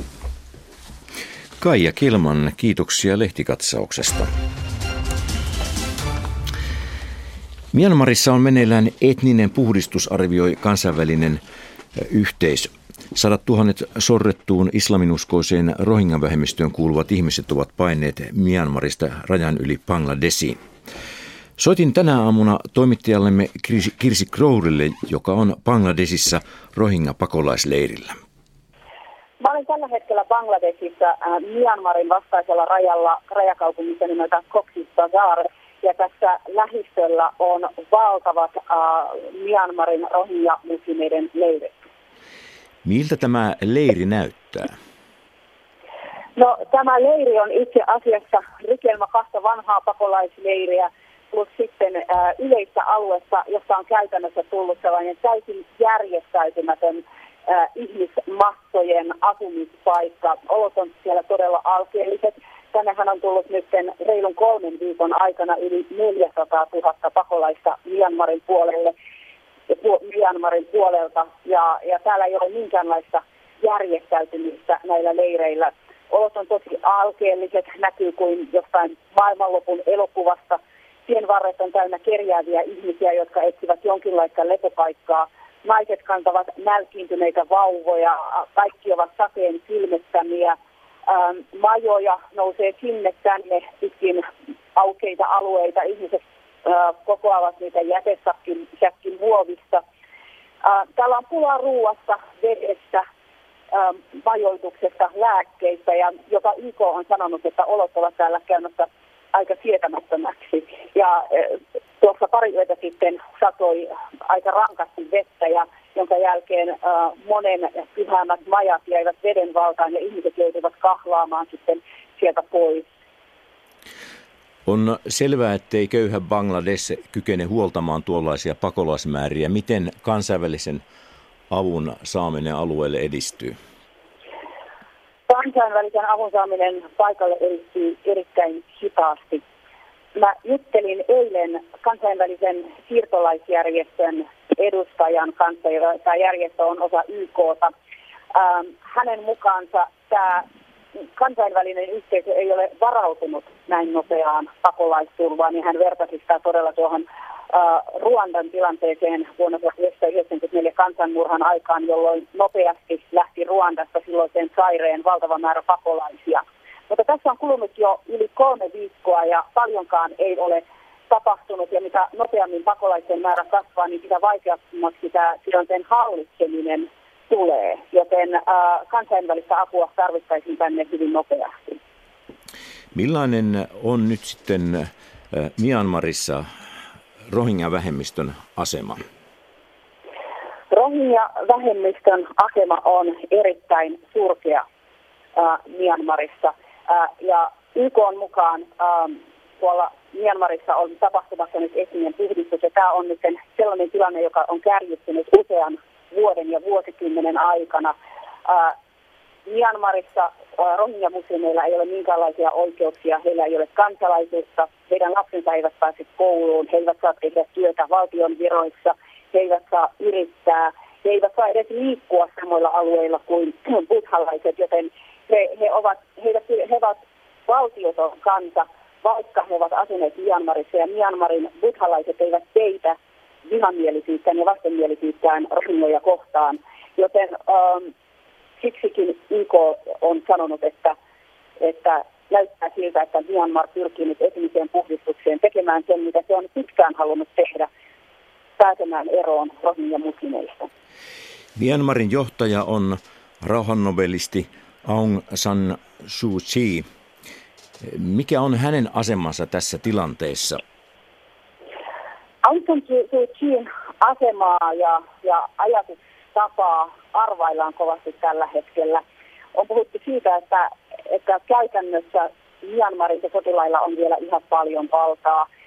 Kaija Kilman, kiitoksia lehtikatsauksesta. Myanmarissa on meneillään etninen puhdistus, arvioi kansainvälinen yhteisö. Sadat tuhannet sorrettuun islaminuskoiseen Rohingya-vähemmistöön kuuluvat ihmiset ovat paineet Myanmarista rajan yli Bangladesiin. Soitin tänä aamuna toimittajallemme Kirsi Krourille, joka on Bangladesissa Rohingya-pakolaisleirillä. Mä olen tällä hetkellä Bangladesissa äh, Myanmarin vastaisella rajalla rajakaupungissa nimeltä Cox's Bazar. Ja tässä lähistöllä on valtavat äh, Myanmarin Rohingya-muslimeiden leirit. Miltä tämä leiri näyttää? No, tämä leiri on itse asiassa rykelmä kahta vanhaa pakolaisleiriä plus sitten äh, yleistä aluetta, jossa on käytännössä tullut sellainen täysin järjestäytymätön äh, ihmismassojen asumispaikka. Olot on siellä todella alkeelliset. Tännehän on tullut nyt reilun kolmen viikon aikana yli neljäsataatuhatta pakolaista Myanmarin puolelle. Myanmarin puolelta ja, ja täällä ei ole minkäänlaista järjestäytymistä näillä leireillä. Olot on tosi alkeelliset, näkyy kuin jostain maailmanlopun elokuvasta. Tien varret on täynnä kerjääviä ihmisiä, jotka etsivät jonkinlaista lepopaikkaa. Naiset kantavat nälkiintyneitä vauvoja, kaikki ovat sateen kylmettämiä. Ähm, majoja nousee sinne tänne pitkin aukeita alueita, ihmiset kokoavat niitä jätesäkkin säkkin muovista. Täällä on pulaa ruuasta, vedestä, majoituksesta, lääkkeistä ja jopa Y K on sanonut, että olot ovat täällä käymässä aika sietämättömäksi. Ja tuossa pari yötä sitten satoi aika rankasti vettä, ja jonka jälkeen monen pyhäämät majat jäivät veden valtaan ja ihmiset joutuivat kahlaamaan sitten sieltä pois. On selvää, ettei köyhä Bangladesh kykene huoltamaan tuollaisia pakolaismääriä. Miten kansainvälisen avun saaminen alueelle edistyy? Kansainvälisen avun saaminen paikalle edistyy erittäin hitaasti. Mä juttelin eilen kansainvälisen siirtolaisjärjestön edustajan kanssa, ja tämä järjestö on osa Y K:ta. Ähm, hänen mukaansa tämä kansainvälinen yhteisö ei ole varautunut näin nopeaan pakolaisturvaan, niin hän vertasi sitä todella tuohon uh, Ruandan tilanteeseen vuonna tuhatyhdeksänsataayhdeksänkymmentäneljä kansanmurhan aikaan, jolloin nopeasti lähti Ruandasta silloiseen saireen valtava määrä pakolaisia. Mutta tässä on kulunut jo yli kolme viikkoa ja paljonkaan ei ole tapahtunut, ja mitä nopeammin pakolaisten määrä kasvaa, niin sitä vaikeammaksi tämä tilanteen hallitseminen tulee, joten äh, kansainvälistä apua tarvittaisiin tänne hyvin nopeasti. Millainen on nyt sitten äh, Myanmarissa Rohingya-vähemmistön asema? Rohingya-vähemmistön asema on erittäin surkea äh, Myanmarissa. Äh, ja Y K:n mukaan äh, tuolla Myanmarissa on tapahtumassa nyt etninen puhdistus, ja tämä on nyt sellainen tilanne, joka on kärjistynyt usean vuoden ja vuosikymmenen aikana. Ää, Myanmarissa ää, Rohingya-muslimeilla ei ole minkäänlaisia oikeuksia, heillä ei ole kansalaisuutta, heidän lapsensa eivät pääse kouluun, he eivät saa tehdä työtä valtion viroissa, he eivät saa yrittää, he eivät saa edes liikkua samoilla alueilla kuin buddhalaiset, joten he, he, ovat, he, he ovat valtioton kansa, vaikka he ovat asuneet Myanmarissa, ja Myanmarin buddhalaiset eivät peitä vihamielisyyttään ja vastenmielisyyttään rohingyoja kohtaan. Joten ähm, siksikin Y K on sanonut, että, että näyttää siltä, että Myanmar pyrkii nyt etniseen puhdistukseen tekemään sen, mitä se on pitkään halunnut tehdä, pääsemään eroon rohingya-muslimeista. Myanmarin johtaja on rauhannobelisti Aung San Suu Kyi. Mikä on hänen asemansa tässä tilanteessa? Aung San Suu Kyin asemaa ja, ja ajatustapaa arvaillaan kovasti tällä hetkellä. On puhuttu siitä, että, että käytännössä Myanmarissa sotilailla on vielä ihan paljon valtaa.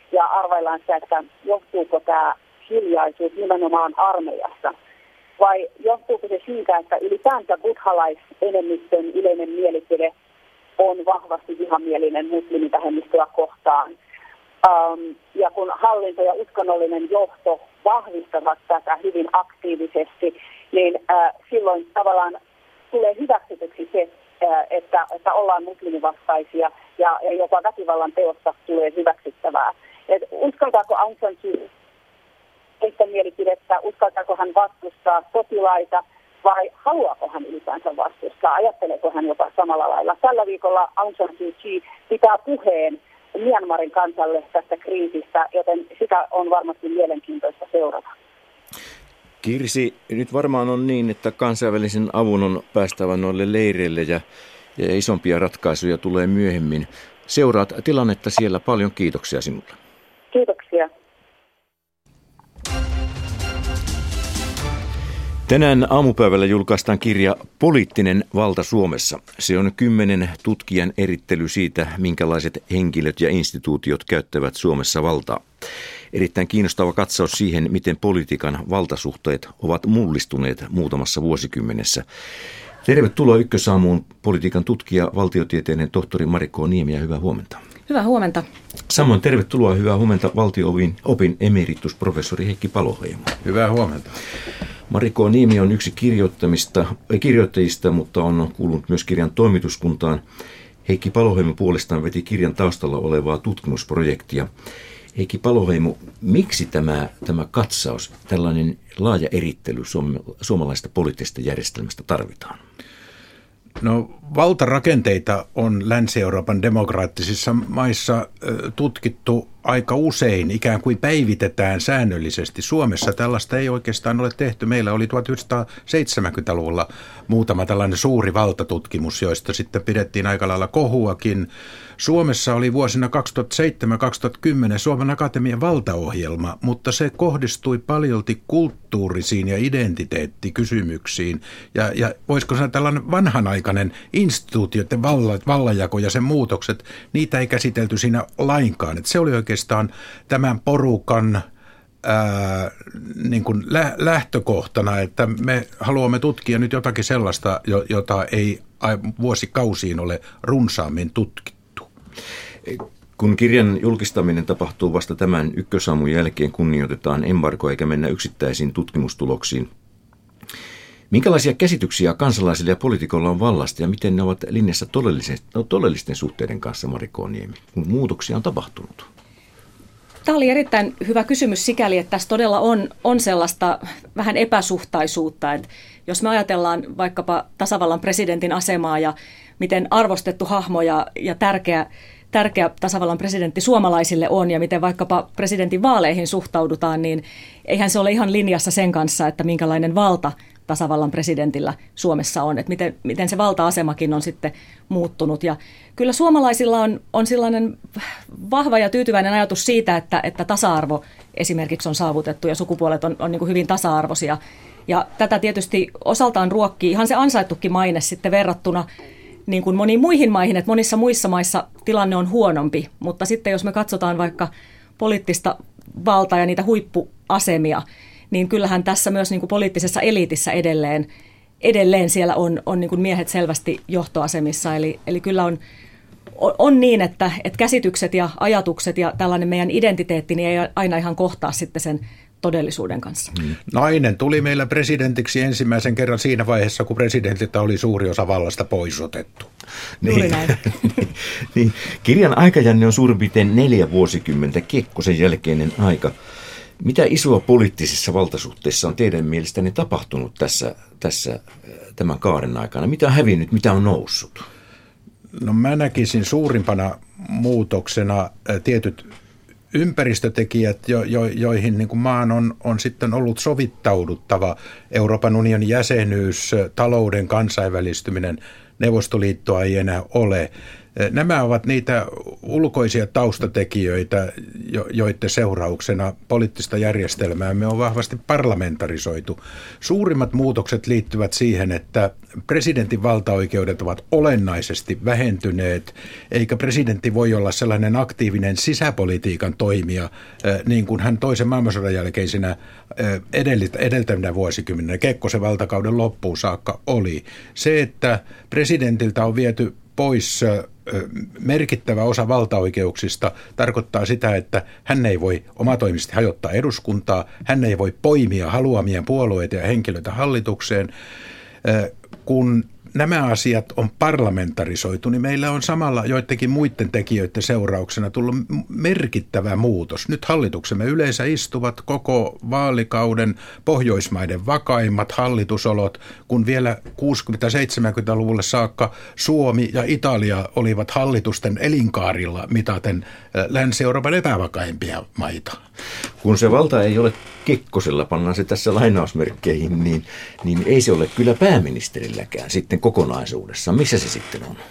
ja arvaillaan sitä, että johtuuko tämä hiljaisuus nimenomaan armeijassa. Vai johtuuko se siitä, että ylipäänsä buddhalaisenemmistön yleinen mielipide on vahvasti vihamielinen muslimivähemmistöä kohtaan. Um, ja kun hallinto ja uskonnollinen johto vahvistavat tätä hyvin aktiivisesti, niin äh, silloin tavallaan tulee hyväksytyksi se, äh, että, että ollaan muslimivastaisia ja, ja jopa väkivallan teosta tulee hyväksyttävää. Et uskaltaako Aung San Suu Kyi mielipidettä, uskaltaako hän vastustaa sotilaita vai haluaako hän ylipäänsä vastustaa, ajatteleeko hän jopa samalla lailla. Tällä viikolla Aung San Suu Kyi pitää puheen Myanmarin kansalle tästä kriisistä, joten sitä on varmasti mielenkiintoista seurata. Kirsi, nyt varmaan on niin, että kansainvälisen avun on päästävä noille leireille ja, ja isompia ratkaisuja tulee myöhemmin. Seuraat tilannetta siellä. Paljon kiitoksia sinulle. Kiitoksia. Tänään aamupäivällä julkaistaan kirja Poliittinen valta Suomessa. Se on kymmenen tutkijan erittely siitä, minkälaiset henkilöt ja instituutiot käyttävät Suomessa valtaa. Erittäin kiinnostava katsaus siihen, miten politiikan valtasuhteet ovat mullistuneet muutamassa vuosikymmenessä. Tervetuloa Ykkösaamuun politiikan tutkija, valtiotieteiden tohtori Mari K. Niemi ja hyvää huomenta. Hyvää huomenta. Samoin tervetuloa hyvää huomenta valtio-opin opin emeritusprofessori Heikki Paloheimo. Hyvää huomenta. Mari K. Niemi on yksi kirjoittamista, ei kirjoittajista, mutta on kuulunut myös kirjan toimituskuntaan. Heikki Paloheimo puolestaan veti kirjan taustalla olevaa tutkimusprojektia. Heikki Paloheimo, miksi tämä, tämä katsaus, tällainen laaja erittely suomalaisesta poliittisesta järjestelmästä tarvitaan? No, valtarakenteita on Länsi-Euroopan demokraattisissa maissa tutkittu aika usein, ikään kuin päivitetään säännöllisesti. Suomessa tällaista ei oikeastaan ole tehty. Meillä oli tuhatyhdeksänsataaseitsemänkymmentäluvulla muutama tällainen suuri valtatutkimus, joista sitten pidettiin aika lailla kohuakin. Suomessa oli vuosina kaksituhattaseitsemän kaksituhattakymmenen Suomen Akatemian valtaohjelma, mutta se kohdistui paljolti kulttuurisiin ja identiteettikysymyksiin. Ja, ja voisiko sanoa tällainen vanhanaikainen instituutioiden vallanjako ja sen muutokset, niitä ei käsitelty siinä lainkaan. Et se oli oikeastaan tämän porukan ää, niin kuin lä- lähtökohtana, että me haluamme tutkia nyt jotakin sellaista, jota ei vuosikausiin ole runsaammin tutkittu. Kun kirjan julkistaminen tapahtuu vasta tämän Ykkösaamun jälkeen, kunnioitetaan embargo eikä mennä yksittäisiin tutkimustuloksiin. Minkälaisia käsityksiä kansalaisilla ja poliitikoilla on vallasta ja miten ne ovat linjassa todellisten suhteiden kanssa, Mari K. Niemi, kun muutoksia on tapahtunut? Tämä oli erittäin hyvä kysymys sikäli, että tässä todella on, on sellaista vähän epäsuhtaisuutta. Että jos me ajatellaan vaikkapa tasavallan presidentin asemaa ja miten arvostettu hahmo ja, ja tärkeä, tärkeä tasavallan presidentti suomalaisille on ja miten vaikkapa presidentin vaaleihin suhtaudutaan, niin eihän se ole ihan linjassa sen kanssa, että minkälainen valta tasavallan presidentillä Suomessa on, että miten, miten se valta-asemakin on sitten muuttunut. Ja kyllä suomalaisilla on, on sellainen vahva ja tyytyväinen ajatus siitä, että, että tasa-arvo esimerkiksi on saavutettu ja sukupuolet on, on niin kuin hyvin tasa-arvoisia. Ja tätä tietysti osaltaan ruokkii ihan se ansaittukin maine sitten verrattuna niin kuin moniin muihin maihin, että monissa muissa maissa tilanne on huonompi, mutta sitten jos me katsotaan vaikka poliittista valtaa ja niitä huippuasemia, niin kyllähän tässä myös niin kuin poliittisessa eliitissä edelleen, edelleen siellä on, on niin kuin miehet selvästi johtoasemissa. Eli, eli kyllä on, on niin, että, että käsitykset ja ajatukset ja tällainen meidän identiteetti niin ei aina ihan kohtaa sitten sen todellisuuden kanssa. Nainen tuli meillä presidentiksi ensimmäisen kerran siinä vaiheessa, kun presidentiltä oli suuri osa vallasta pois otettu. Niin. niin. Kirjan aikajänne on suurin piirtein neljä vuosikymmentä, Kekkosen jälkeinen aika. Mitä isoa poliittisissa valtasuhteissa on teidän mielestänne tapahtunut tässä, tässä tämän kaaren aikana? Mitä on hävinnyt, mitä on noussut? No mä näkisin suurimpana muutoksena tietyt ympäristötekijät, jo, jo, joihin niin kuin maan on, on sitten ollut sovittauduttava. Euroopan unionin jäsenyys, talouden kansainvälistyminen, Neuvostoliittoa ei enää ole. Nämä ovat niitä ulkoisia taustatekijöitä, joiden seurauksena poliittista järjestelmäämme on vahvasti parlamentarisoitu. Suurimmat muutokset liittyvät siihen, että presidentin valtaoikeudet ovat olennaisesti vähentyneet, eikä presidentti voi olla sellainen aktiivinen sisäpolitiikan toimija, niin kuin hän toisen maailmansodan jälkeisinä edeltävinä vuosikymmeninä Kekkosen valtakauden loppuun saakka oli. Se, että presidentiltä on viety pois merkittävä osa valtaoikeuksista, tarkoittaa sitä, että hän ei voi omatoimisesti hajottaa eduskuntaa, hän ei voi poimia haluamien puolueita ja henkilöitä hallitukseen. Kun nämä asiat on parlamentarisoitu, niin meillä on samalla joidenkin muiden tekijöiden seurauksena tullut merkittävä muutos. Nyt hallituksemme yleensä istuvat koko vaalikauden Pohjoismaiden vakaimmat hallitusolot, kun vielä kuusikymmentä-seitsemänkymmentäluvulle saakka Suomi ja Italia olivat hallitusten elinkaarilla mitaten Länsi-Euroopan epävakaimpia maita. Kun se valta ei ole Kekkosella, pannaan se tässä lainausmerkkeihin, niin, niin ei se ole kyllä pääministerilläkään sitten kokonaisuudessaan. Missä se sitten on?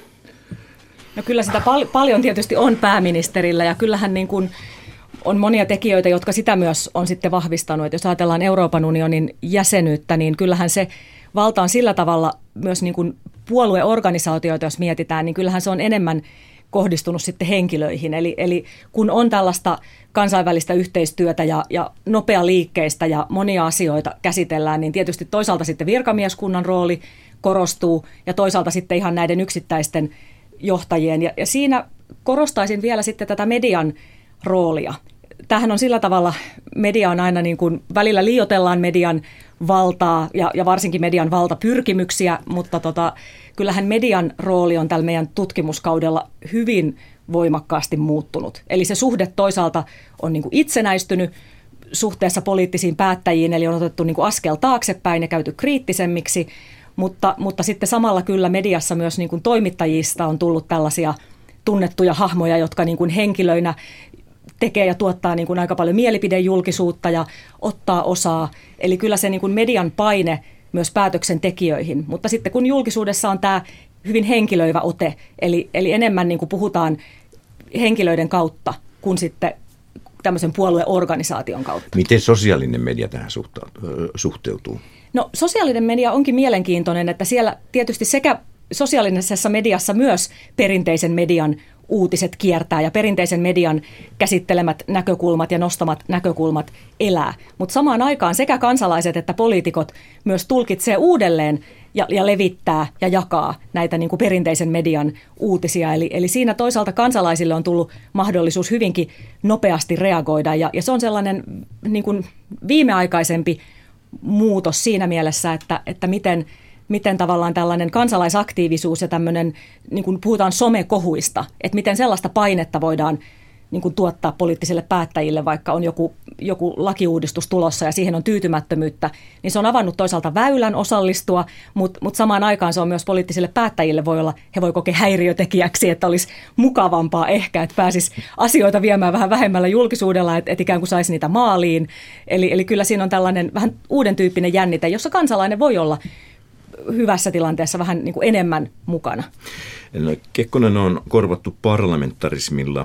No kyllä sitä pal- paljon tietysti on pääministerillä ja kyllähän niin kuin on monia tekijöitä, jotka sitä myös on sitten vahvistanut. Että jos ajatellaan Euroopan unionin jäsenyyttä, niin kyllähän se valta on sillä tavalla myös niin kuin puolueorganisaatioita, jos mietitään, niin kyllähän se on enemmän kohdistunut sitten henkilöihin. Eli, eli kun on tällaista kansainvälistä yhteistyötä ja, ja nopea liikkeistä ja monia asioita käsitellään, niin tietysti toisaalta sitten virkamieskunnan rooli korostuu ja toisaalta sitten ihan näiden yksittäisten johtajien. Ja, ja siinä korostaisin vielä sitten tätä median roolia. Tämähän on sillä tavalla, media on aina niin kuin, välillä liioitellaan median valtaa ja, ja varsinkin median valtapyrkimyksiä, mutta tota, kyllähän median rooli on tällä meidän tutkimuskaudella hyvin voimakkaasti muuttunut. Eli se suhde toisaalta on niin kuin itsenäistynyt suhteessa poliittisiin päättäjiin, eli on otettu niin kuin askel taaksepäin ja käyty kriittisemmiksi, mutta, mutta sitten samalla kyllä mediassa myös niin kuin toimittajista on tullut tällaisia tunnettuja hahmoja, jotka niin kuin henkilöinä tekee ja tuottaa niin kuin aika paljon mielipidejulkisuutta ja ottaa osaa. Eli kyllä se niin kuin median paine myös päätöksentekijöihin. Mutta sitten kun julkisuudessa on tämä hyvin henkilöivä ote, eli, eli enemmän niin kuin puhutaan henkilöiden kautta kuin sitten tämmöisen puolueorganisaation kautta. Miten sosiaalinen media tähän suhteutuu? No sosiaalinen media onkin mielenkiintoinen, että siellä tietysti sekä sosiaalisessa mediassa myös perinteisen median uutiset kiertää ja perinteisen median käsittelemät näkökulmat ja nostamat näkökulmat elää. Mutta samaan aikaan sekä kansalaiset että poliitikot myös tulkitsee uudelleen ja, ja levittää ja jakaa näitä niin kuin perinteisen median uutisia. Eli, eli siinä toisaalta kansalaisille on tullut mahdollisuus hyvinkin nopeasti reagoida ja, ja se on sellainen niin kuin viimeaikaisempi muutos siinä mielessä, että, että miten miten tavallaan tällainen kansalaisaktiivisuus ja tämmöinen, niin kuin puhutaan somekohuista, että miten sellaista painetta voidaan niin kuin tuottaa poliittisille päättäjille, vaikka on joku, joku lakiuudistus tulossa ja siihen on tyytymättömyyttä, niin se on avannut toisaalta väylän osallistua, mutta, mutta samaan aikaan se on myös poliittisille päättäjille voi olla, he voi kokea häiriötekijäksi, että olisi mukavampaa ehkä, että pääsisi asioita viemään vähän vähemmällä julkisuudella, että, että ikään kuin saisi niitä maaliin. Eli, eli kyllä siinä on tällainen vähän uuden tyyppinen jännite, jossa kansalainen voi olla hyvässä tilanteessa vähän niin kuin enemmän mukana. No, Kekkonen on korvattu parlamentarismilla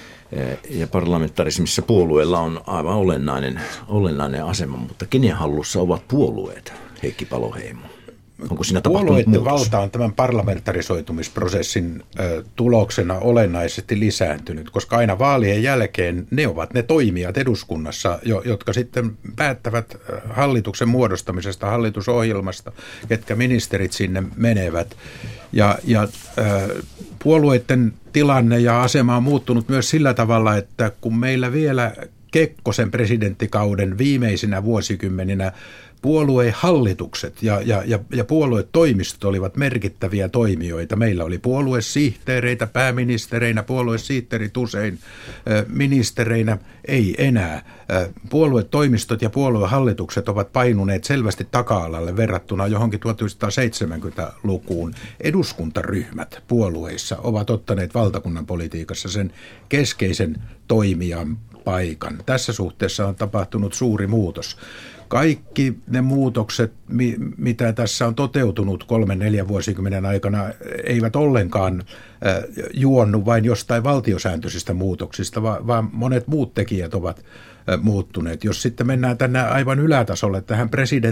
ja parlamentarismissa puolueella on aivan olennainen, olennainen asema, mutta kenen hallussa ovat puolueet, Heikki Paloheimo? Onko siinä tapahtunut Puolueiden muutos? valta on tämän parlamentarisoitumisprosessin ö, tuloksena olennaisesti lisääntynyt, koska aina vaalien jälkeen ne ovat ne toimijat eduskunnassa, jo, jotka sitten päättävät hallituksen muodostamisesta, hallitusohjelmasta, ketkä ministerit sinne menevät. Ja, ja ö, puolueiden tilanne ja asema on muuttunut myös sillä tavalla, että kun meillä vielä Kekkosen presidenttikauden viimeisinä vuosikymmeninä puoluehallitukset ja, ja, ja, ja puoluetoimistot olivat merkittäviä toimijoita. Meillä oli puoluesihteereitä, pääministereinä, puoluesihteerit usein ministereinä, ei enää. Puoluetoimistot ja puoluehallitukset ovat painuneet selvästi taka-alalle verrattuna johonkin tuhatyhdeksänsataaseitsemänkymmentälukuun. Eduskuntaryhmät puolueissa ovat ottaneet valtakunnan politiikassa sen keskeisen toimijan paikan. Tässä suhteessa on tapahtunut suuri muutos. Kaikki ne muutokset, mitä tässä on toteutunut kolmen, neljän vuosikymmenen aikana, eivät ollenkaan juonnu vain jostain valtiosääntöisistä muutoksista, vaan monet muut tekijät ovat muuttuneet. Jos sitten mennään tänne aivan ylätasolle, tähän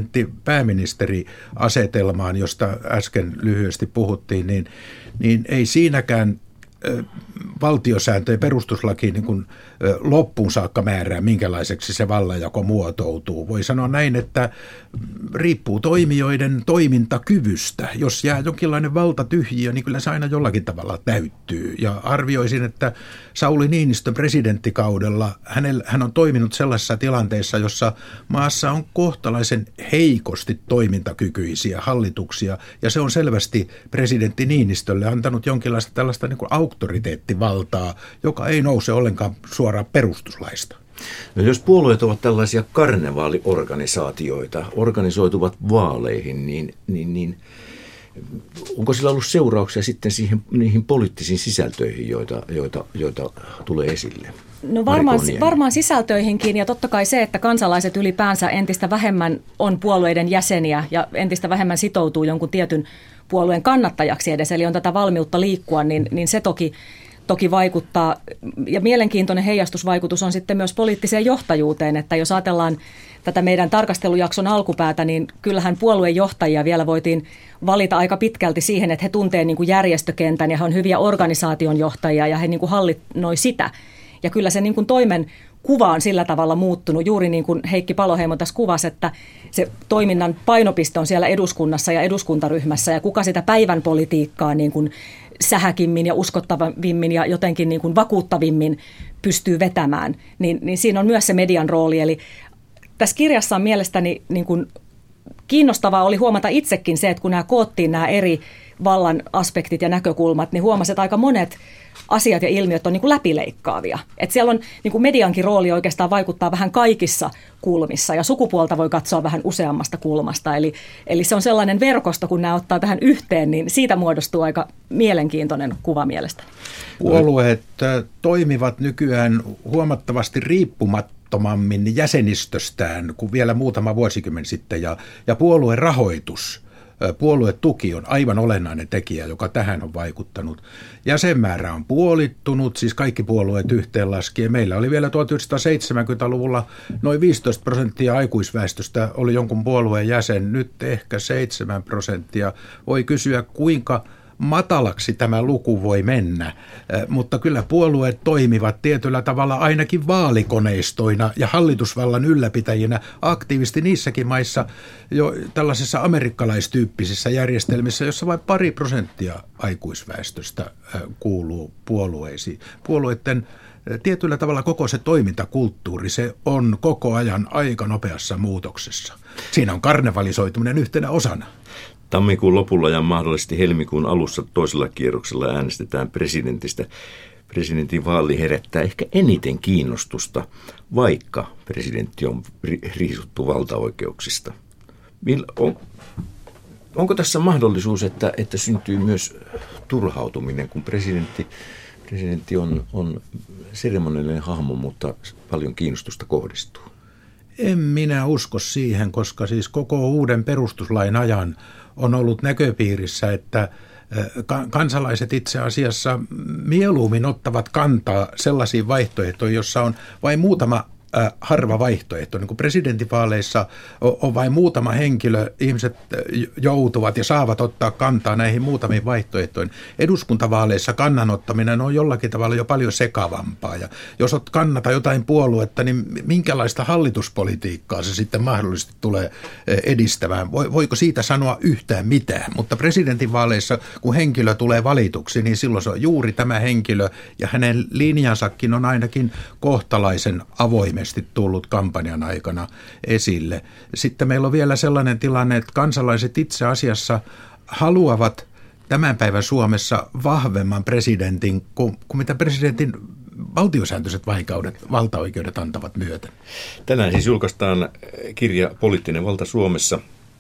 presidentti-pääministeri-asetelmaan, josta äsken lyhyesti puhuttiin, niin, niin ei siinäkään valtiosääntö ja perustuslaki niin kuin loppuun saakka määrää, minkälaiseksi se vallanjako muotoutuu. Voi sanoa näin, että riippuu toimijoiden toimintakyvystä. Jos jää jonkinlainen valtatyhjiö, niin kyllä se aina jollakin tavalla täyttyy. Ja arvioisin, että Sauli Niinistön presidenttikaudella hänellä, hän on toiminut sellaisessa tilanteessa, jossa maassa on kohtalaisen heikosti toimintakykyisiä hallituksia, ja se on selvästi presidentti Niinistölle antanut jonkinlaista tällaista niin kuin auktoriteettivaltaa, joka ei nouse ollenkaan suoraan perustuslaista. No jos puolueet ovat tällaisia karnevaaliorganisaatioita, organisoituvat vaaleihin, niin, niin, niin onko sillä ollut seurauksia sitten siihen, niihin poliittisiin sisältöihin, joita, joita, joita tulee esille? No varmaan, varmaan sisältöihinkin, ja totta kai se, että kansalaiset ylipäänsä entistä vähemmän on puolueiden jäseniä ja entistä vähemmän sitoutuu jonkun tietyn puolueen kannattajaksi edes, eli on tätä valmiutta liikkua, niin, niin se toki, toki vaikuttaa. Ja mielenkiintoinen heijastusvaikutus on sitten myös poliittiseen johtajuuteen, että jos ajatellaan tätä meidän tarkastelujakson alkupäätä, niin kyllähän puoluejohtajia vielä voitiin valita aika pitkälti siihen, että he tuntee niin kuin järjestökentän ja he on hyviä organisaationjohtajia ja he niin kuin hallinnoi sitä. Ja kyllä se niin kuin toimen kuva on sillä tavalla muuttunut, juuri niin kuin Heikki Paloheimo tässä kuvasi, että se toiminnan painopiste on siellä eduskunnassa ja eduskuntaryhmässä, ja kuka sitä päivän politiikkaa niin kuin sähäkimmin ja uskottavimmin ja jotenkin niin kuin vakuuttavimmin pystyy vetämään, niin, niin siinä on myös se median rooli. Eli tässä kirjassa on mielestäni niin kuin kiinnostavaa oli huomata itsekin se, että kun nämä koottiin nämä eri vallan aspektit ja näkökulmat, niin huomasi, että aika monet asiat ja ilmiöt on niin kuin läpileikkaavia. Että siellä on niin kuin mediankin rooli oikeastaan vaikuttaa vähän kaikissa kulmissa, ja sukupuolta voi katsoa vähän useammasta kulmasta. Eli, eli se on sellainen verkosto, kun nämä ottaa tähän yhteen, niin siitä muodostuu aika mielenkiintoinen kuva mielestäni. Puolueet toimivat nykyään huomattavasti riippumattomammin jäsenistöstään kuin vielä muutama vuosikymmen sitten, ja, ja puolueen rahoitus, puoluetuki on aivan olennainen tekijä, joka tähän on vaikuttanut. Jäsenmäärä on puolittunut, siis kaikki puolueet yhteenlaskien. Meillä oli vielä tuhatyhdeksänsataaseitsemänkymmentäluvulla noin viisitoista prosenttia aikuisväestöstä oli jonkun puolueen jäsen, nyt ehkä seitsemän prosenttia. Voi kysyä, kuinka matalaksi tämä luku voi mennä, mutta kyllä puolueet toimivat tietyllä tavalla ainakin vaalikoneistoina ja hallitusvallan ylläpitäjinä aktiivisesti niissäkin maissa jo tällaisissa amerikkalaistyyppisissä järjestelmissä, jossa vain pari prosenttia aikuisväestöstä kuuluu puolueisiin. Puolueiden tietyllä tavalla koko se toimintakulttuuri, se on koko ajan aika nopeassa muutoksessa. Siinä on karnevalisoituminen yhtenä osana. Tammikuun lopulla ja mahdollisesti helmikuun alussa toisella kierroksella äänestetään presidentistä. Presidentin vaali herättää ehkä eniten kiinnostusta, vaikka presidentti on riisuttu valtaoikeuksista. On, onko tässä mahdollisuus, että, että syntyy myös turhautuminen, kun presidentti, presidentti on, on seremoniallinen hahmo, mutta paljon kiinnostusta kohdistuu? En minä usko siihen, koska siis koko uuden perustuslain ajan on ollut näköpiirissä, että kansalaiset itse asiassa mieluummin ottavat kantaa sellaisiin vaihtoehtoihin, jossa on vain muutama harva vaihtoehto. Niin kuin presidentinvaaleissa on vain muutama henkilö, ihmiset joutuvat ja saavat ottaa kantaa näihin muutamiin vaihtoehtoihin. Eduskuntavaaleissa kannanottaminen on jollakin tavalla jo paljon sekavampaa. Ja jos olet kannata jotain puoluetta, niin minkälaista hallituspolitiikkaa se sitten mahdollisesti tulee edistämään? Voiko siitä sanoa yhtään mitään? Mutta presidentinvaaleissa, kun henkilö tulee valituksi, niin silloin se on juuri tämä henkilö, ja hänen linjansakin on ainakin kohtalaisen avoimesti tullut kampanjan aikana esille. Sitten meillä on vielä sellainen tilanne, että kansalaiset itse asiassa haluavat tämän päivän Suomessa vahvemman presidentin kuin, kuin mitä presidentin valtiosääntöiset vaikeudet, valtaoikeudet antavat myöten. Tänään siis julkaistaan kirja Poliittinen valta Suomessa.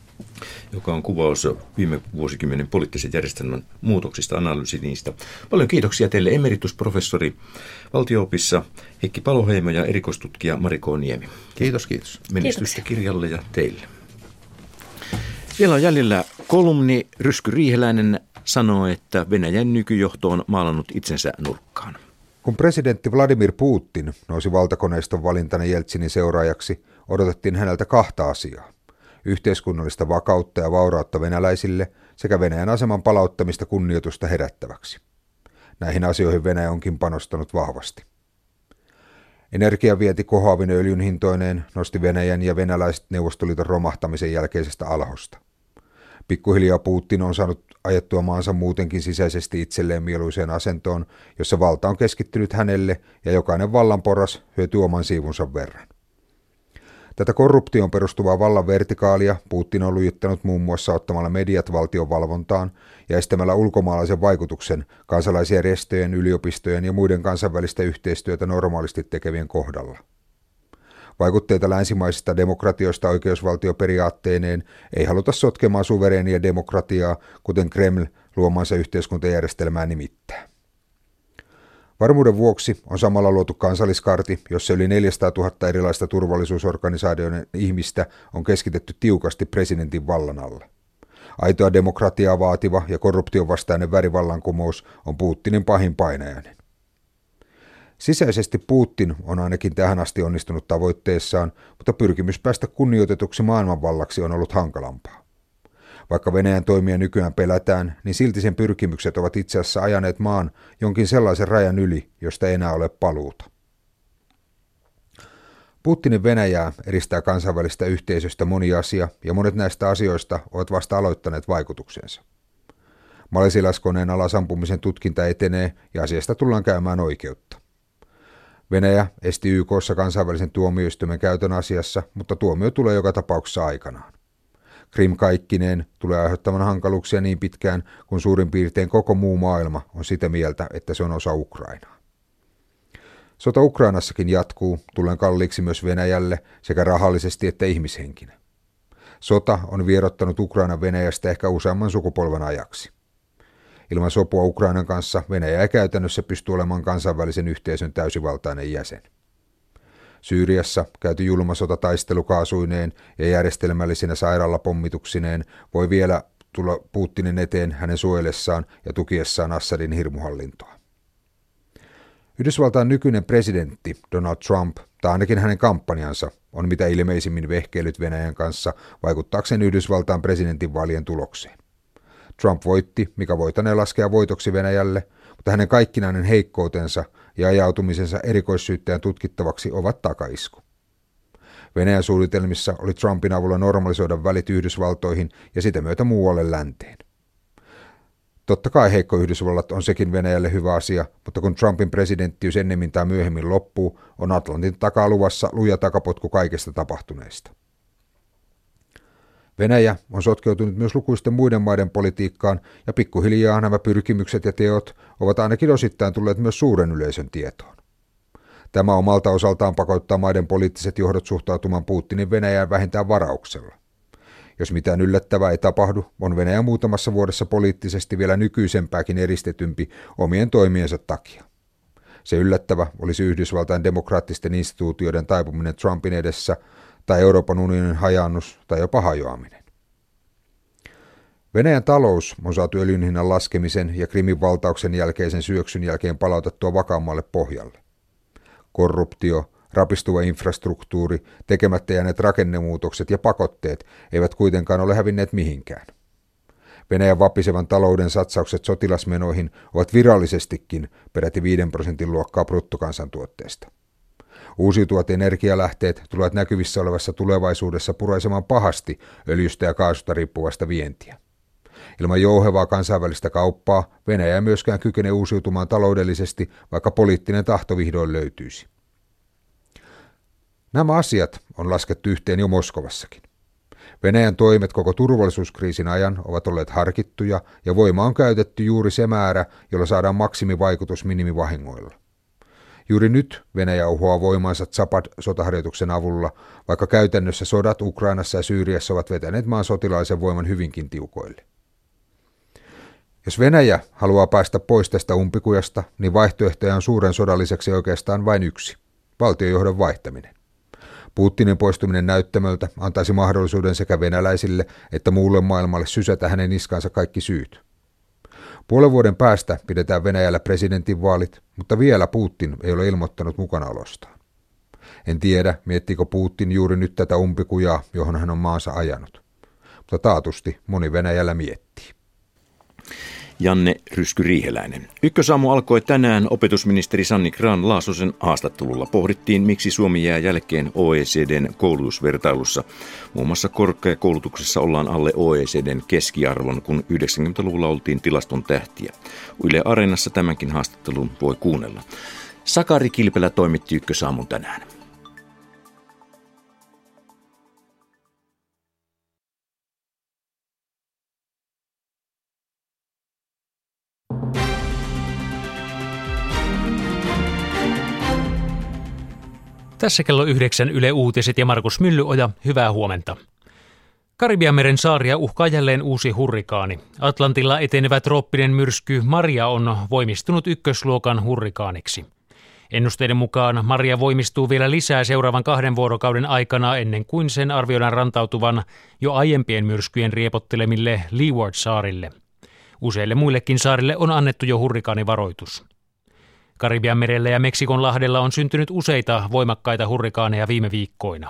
joka on kuvaus viime vuosikymmenen poliittisen järjestelmän muutoksista, analyysi niistä. Paljon kiitoksia teille emeritusprofessori valtio-opissa Heikki Paloheimo ja erikoistutkija Mari K. Niemi. Kiitos, kiitos. Menestystä kirjalle ja teille. Vielä on jäljellä kolumni. Rysky Riiheläinen sanoo, että Venäjän nykyjohto on maalannut itsensä nurkkaan. Kun presidentti Vladimir Putin nousi valtakoneiston valintana Jeltsinin seuraajaksi, odotettiin häneltä kahta asiaa. Yhteiskunnallista vakautta ja vaurautta venäläisille sekä Venäjän aseman palauttamista kunnioitusta herättäväksi. Näihin asioihin Venäjä onkin panostanut vahvasti. Energiavienti kohoavine öljyn hintoineen nosti Venäjän ja venäläiset Neuvostoliiton romahtamisen jälkeisestä alhosta. Pikkuhiljaa Putin on saanut ajettua maansa muutenkin sisäisesti itselleen mieluiseen asentoon, jossa valta on keskittynyt hänelle ja jokainen vallanporras hyötyy oman siivunsa verran. Tätä korruptioon perustuvaa vallan vertikaalia Putin on lujittanut muun muassa ottamalla mediat valtion valvontaan ja estämällä ulkomaalaisen vaikutuksen kansalaisjärjestöjen, yliopistojen ja muiden kansainvälistä yhteistyötä normaalisti tekevien kohdalla. Vaikutteita länsimaisista demokratioista oikeusvaltioperiaatteineen ei haluta sotkemaan suvereenia demokratiaa, kuten Kreml luomansa yhteiskuntajärjestelmää nimittää. Varmuuden vuoksi on samalla luotu kansalliskarti, jossa yli neljäsataatuhatta erilaista turvallisuusorganisaatioiden ihmistä on keskitetty tiukasti presidentin vallan alle. Aitoa demokratiaa vaativa ja korruption vastainen värivallankumous on Putinin pahin painajainen. Sisäisesti Putin on ainakin tähän asti onnistunut tavoitteessaan, mutta pyrkimys päästä kunnioitetuksi maailmanvallaksi on ollut hankalampaa. Vaikka Venäjän toimia nykyään pelätään, niin silti sen pyrkimykset ovat itse asiassa ajaneet maan jonkin sellaisen rajan yli, josta ei enää ole paluuta. Putinin Venäjää eristää kansainvälistä yhteisöstä moni asia, ja monet näistä asioista ovat vasta aloittaneet vaikutuksensa. Malesilaiskoneen alasampumisen tutkinta etenee, ja asiasta tullaan käymään oikeutta. Venäjä esti Y K:ssa kansainvälisen tuomioistuimen käytön asiassa, mutta tuomio tulee joka tapauksessa aikanaan. Krim kaikkineen tulee aiheuttamaan hankaluuksia niin pitkään, kun suurin piirtein koko muu maailma on sitä mieltä, että se on osa Ukrainaa. Sota Ukrainassakin jatkuu, tullen kalliiksi myös Venäjälle sekä rahallisesti että ihmishenkinä. Sota on vierottanut Ukrainan Venäjästä ehkä useamman sukupolven ajaksi. Ilman sopua Ukrainan kanssa Venäjä ei käytännössä pysty olemaan kansainvälisen yhteisön täysivaltainen jäsen. Syyriassa käyty julma sota taistelukaasuineen ja järjestelmällisinä sairaalapommituksineen voi vielä tulla Putinin eteen hänen suojelessaan ja tukiessaan Assadin hirmuhallintoa. Yhdysvaltain nykyinen presidentti Donald Trump, tai ainakin hänen kampanjansa, on mitä ilmeisimmin vehkeilyt Venäjän kanssa vaikuttaakseen Yhdysvaltain presidentinvaalien tulokseen. Trump voitti, mikä voitaneen laskea voitoksi Venäjälle, mutta hänen kaikkinainen heikkoutensa ja ajautumisensa erikoissyyttäjän tutkittavaksi ovat takaisku. Venäjän suunnitelmissa oli Trumpin avulla normalisoida välit Yhdysvaltoihin ja sitä myötä muualle länteen. Totta kai heikko Yhdysvallat on sekin Venäjälle hyvä asia, mutta kun Trumpin presidenttiys ennemmin tai myöhemmin loppuu, on Atlantin takaa luvassa luja takapotku kaikesta tapahtuneesta. Venäjä on sotkeutunut myös lukuisten muiden maiden politiikkaan, ja pikkuhiljaa nämä pyrkimykset ja teot ovat ainakin osittain tulleet myös suuren yleisön tietoon. Tämä omalta osaltaan pakottaa maiden poliittiset johdot suhtautumaan Putinin Venäjään vähintään varauksella. Jos mitään yllättävää ei tapahdu, on Venäjä muutamassa vuodessa poliittisesti vielä nykyisempääkin eristetympi omien toimiensa takia. Se yllättävä olisi Yhdysvaltain demokraattisten instituutioiden taipuminen Trumpin edessä, tai Euroopan unionin hajaannus tai jopa hajoaminen. Venäjän talous on saatu öljyn hinnan laskemisen ja Krimin valtauksen jälkeisen syöksyn jälkeen palautettua vakaammalle pohjalle. Korruptio, rapistuva infrastruktuuri, tekemättä jääneet rakennemuutokset ja pakotteet eivät kuitenkaan ole hävinneet mihinkään. Venäjän vapisevan talouden satsaukset sotilasmenoihin ovat virallisestikin peräti viiden prosentin luokkaa bruttokansantuotteesta. Uusiutuvat energialähteet tulevat näkyvissä olevassa tulevaisuudessa puraisemaan pahasti öljystä ja kaasusta riippuvasta vientiä. Ilman jouhevaa kansainvälistä kauppaa Venäjä ei myöskään kykene uusiutumaan taloudellisesti, vaikka poliittinen tahto vihdoin löytyisi. Nämä asiat on laskettu yhteen jo Moskovassakin. Venäjän toimet koko turvallisuuskriisin ajan ovat olleet harkittuja ja voima on käytetty juuri se määrä, jolla saadaan maksimivaikutus minimivahingoilla. Juuri nyt Venäjä uhoaa voimansa Zapad-sotaharjoituksen avulla, vaikka käytännössä sodat Ukrainassa ja Syyriassa ovat vetäneet maan sotilaallisen voiman hyvinkin tiukoille. Jos Venäjä haluaa päästä pois tästä umpikujasta, niin vaihtoehtoja on suuren sodan lisäksi oikeastaan vain yksi, valtiojohdon vaihtaminen. Putinin poistuminen näyttämöltä antaisi mahdollisuuden sekä venäläisille että muulle maailmalle sysätä hänen niskansa kaikki syyt. Puolen vuoden päästä pidetään Venäjällä presidentinvaalit, mutta vielä Putin ei ole ilmoittanut mukanaolostaan. En tiedä, miettiikö Putin juuri nyt tätä umpikujaa, johon hän on maansa ajanut. Mutta taatusti moni Venäjällä miettii. Janne Rysky-Riiheläinen. Ykkösaamu alkoi tänään opetusministeri Sanni Grahn-Laasosen haastattelulla. Pohdittiin, miksi Suomi jää jälkeen O E C D:n koulutusvertailussa. Muun muassa korkeakoulutuksessa ollaan alle O E C D:n keskiarvon, kun yhdeksänkymmentäluvulla oltiin tilaston tähtiä. Yle Areenassa tämänkin haastattelun voi kuunnella. Sakari Kilpelä toimitti Ykkösaamun tänään. Tässä kello yhdeksän Yle Uutiset ja Markus Myllyoja, hyvää huomenta. Karibianmeren saaria uhkaa jälleen uusi hurrikaani. Atlantilla etenevä trooppinen myrsky Maria on voimistunut ykkösluokan hurrikaaniksi. Ennusteiden mukaan Maria voimistuu vielä lisää seuraavan kahden vuorokauden aikana ennen kuin sen arvioidaan rantautuvan jo aiempien myrskyjen riepottelemille Leeward-saarille. Useille muillekin saarille on annettu jo hurrikaanivaroitus. Karibianmerellä ja Meksikonlahdella on syntynyt useita voimakkaita hurrikaaneja viime viikkoina.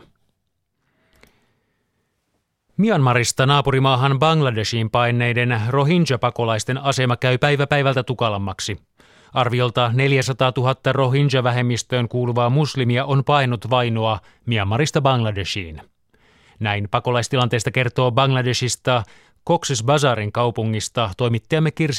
Myanmarista naapurimaahan Bangladeshiin paineiden Rohingya-pakolaisten asema käy päivä päivältä tukalammaksi. Arviolta neljäsataatuhatta Rohingya-vähemmistöön kuuluvaa muslimia on paennut vainoa Myanmarista Bangladeshiin. Näin pakolaistilanteesta kertoo Bangladeshista Cox's Bazarin kaupungista toimittajamme Kirsi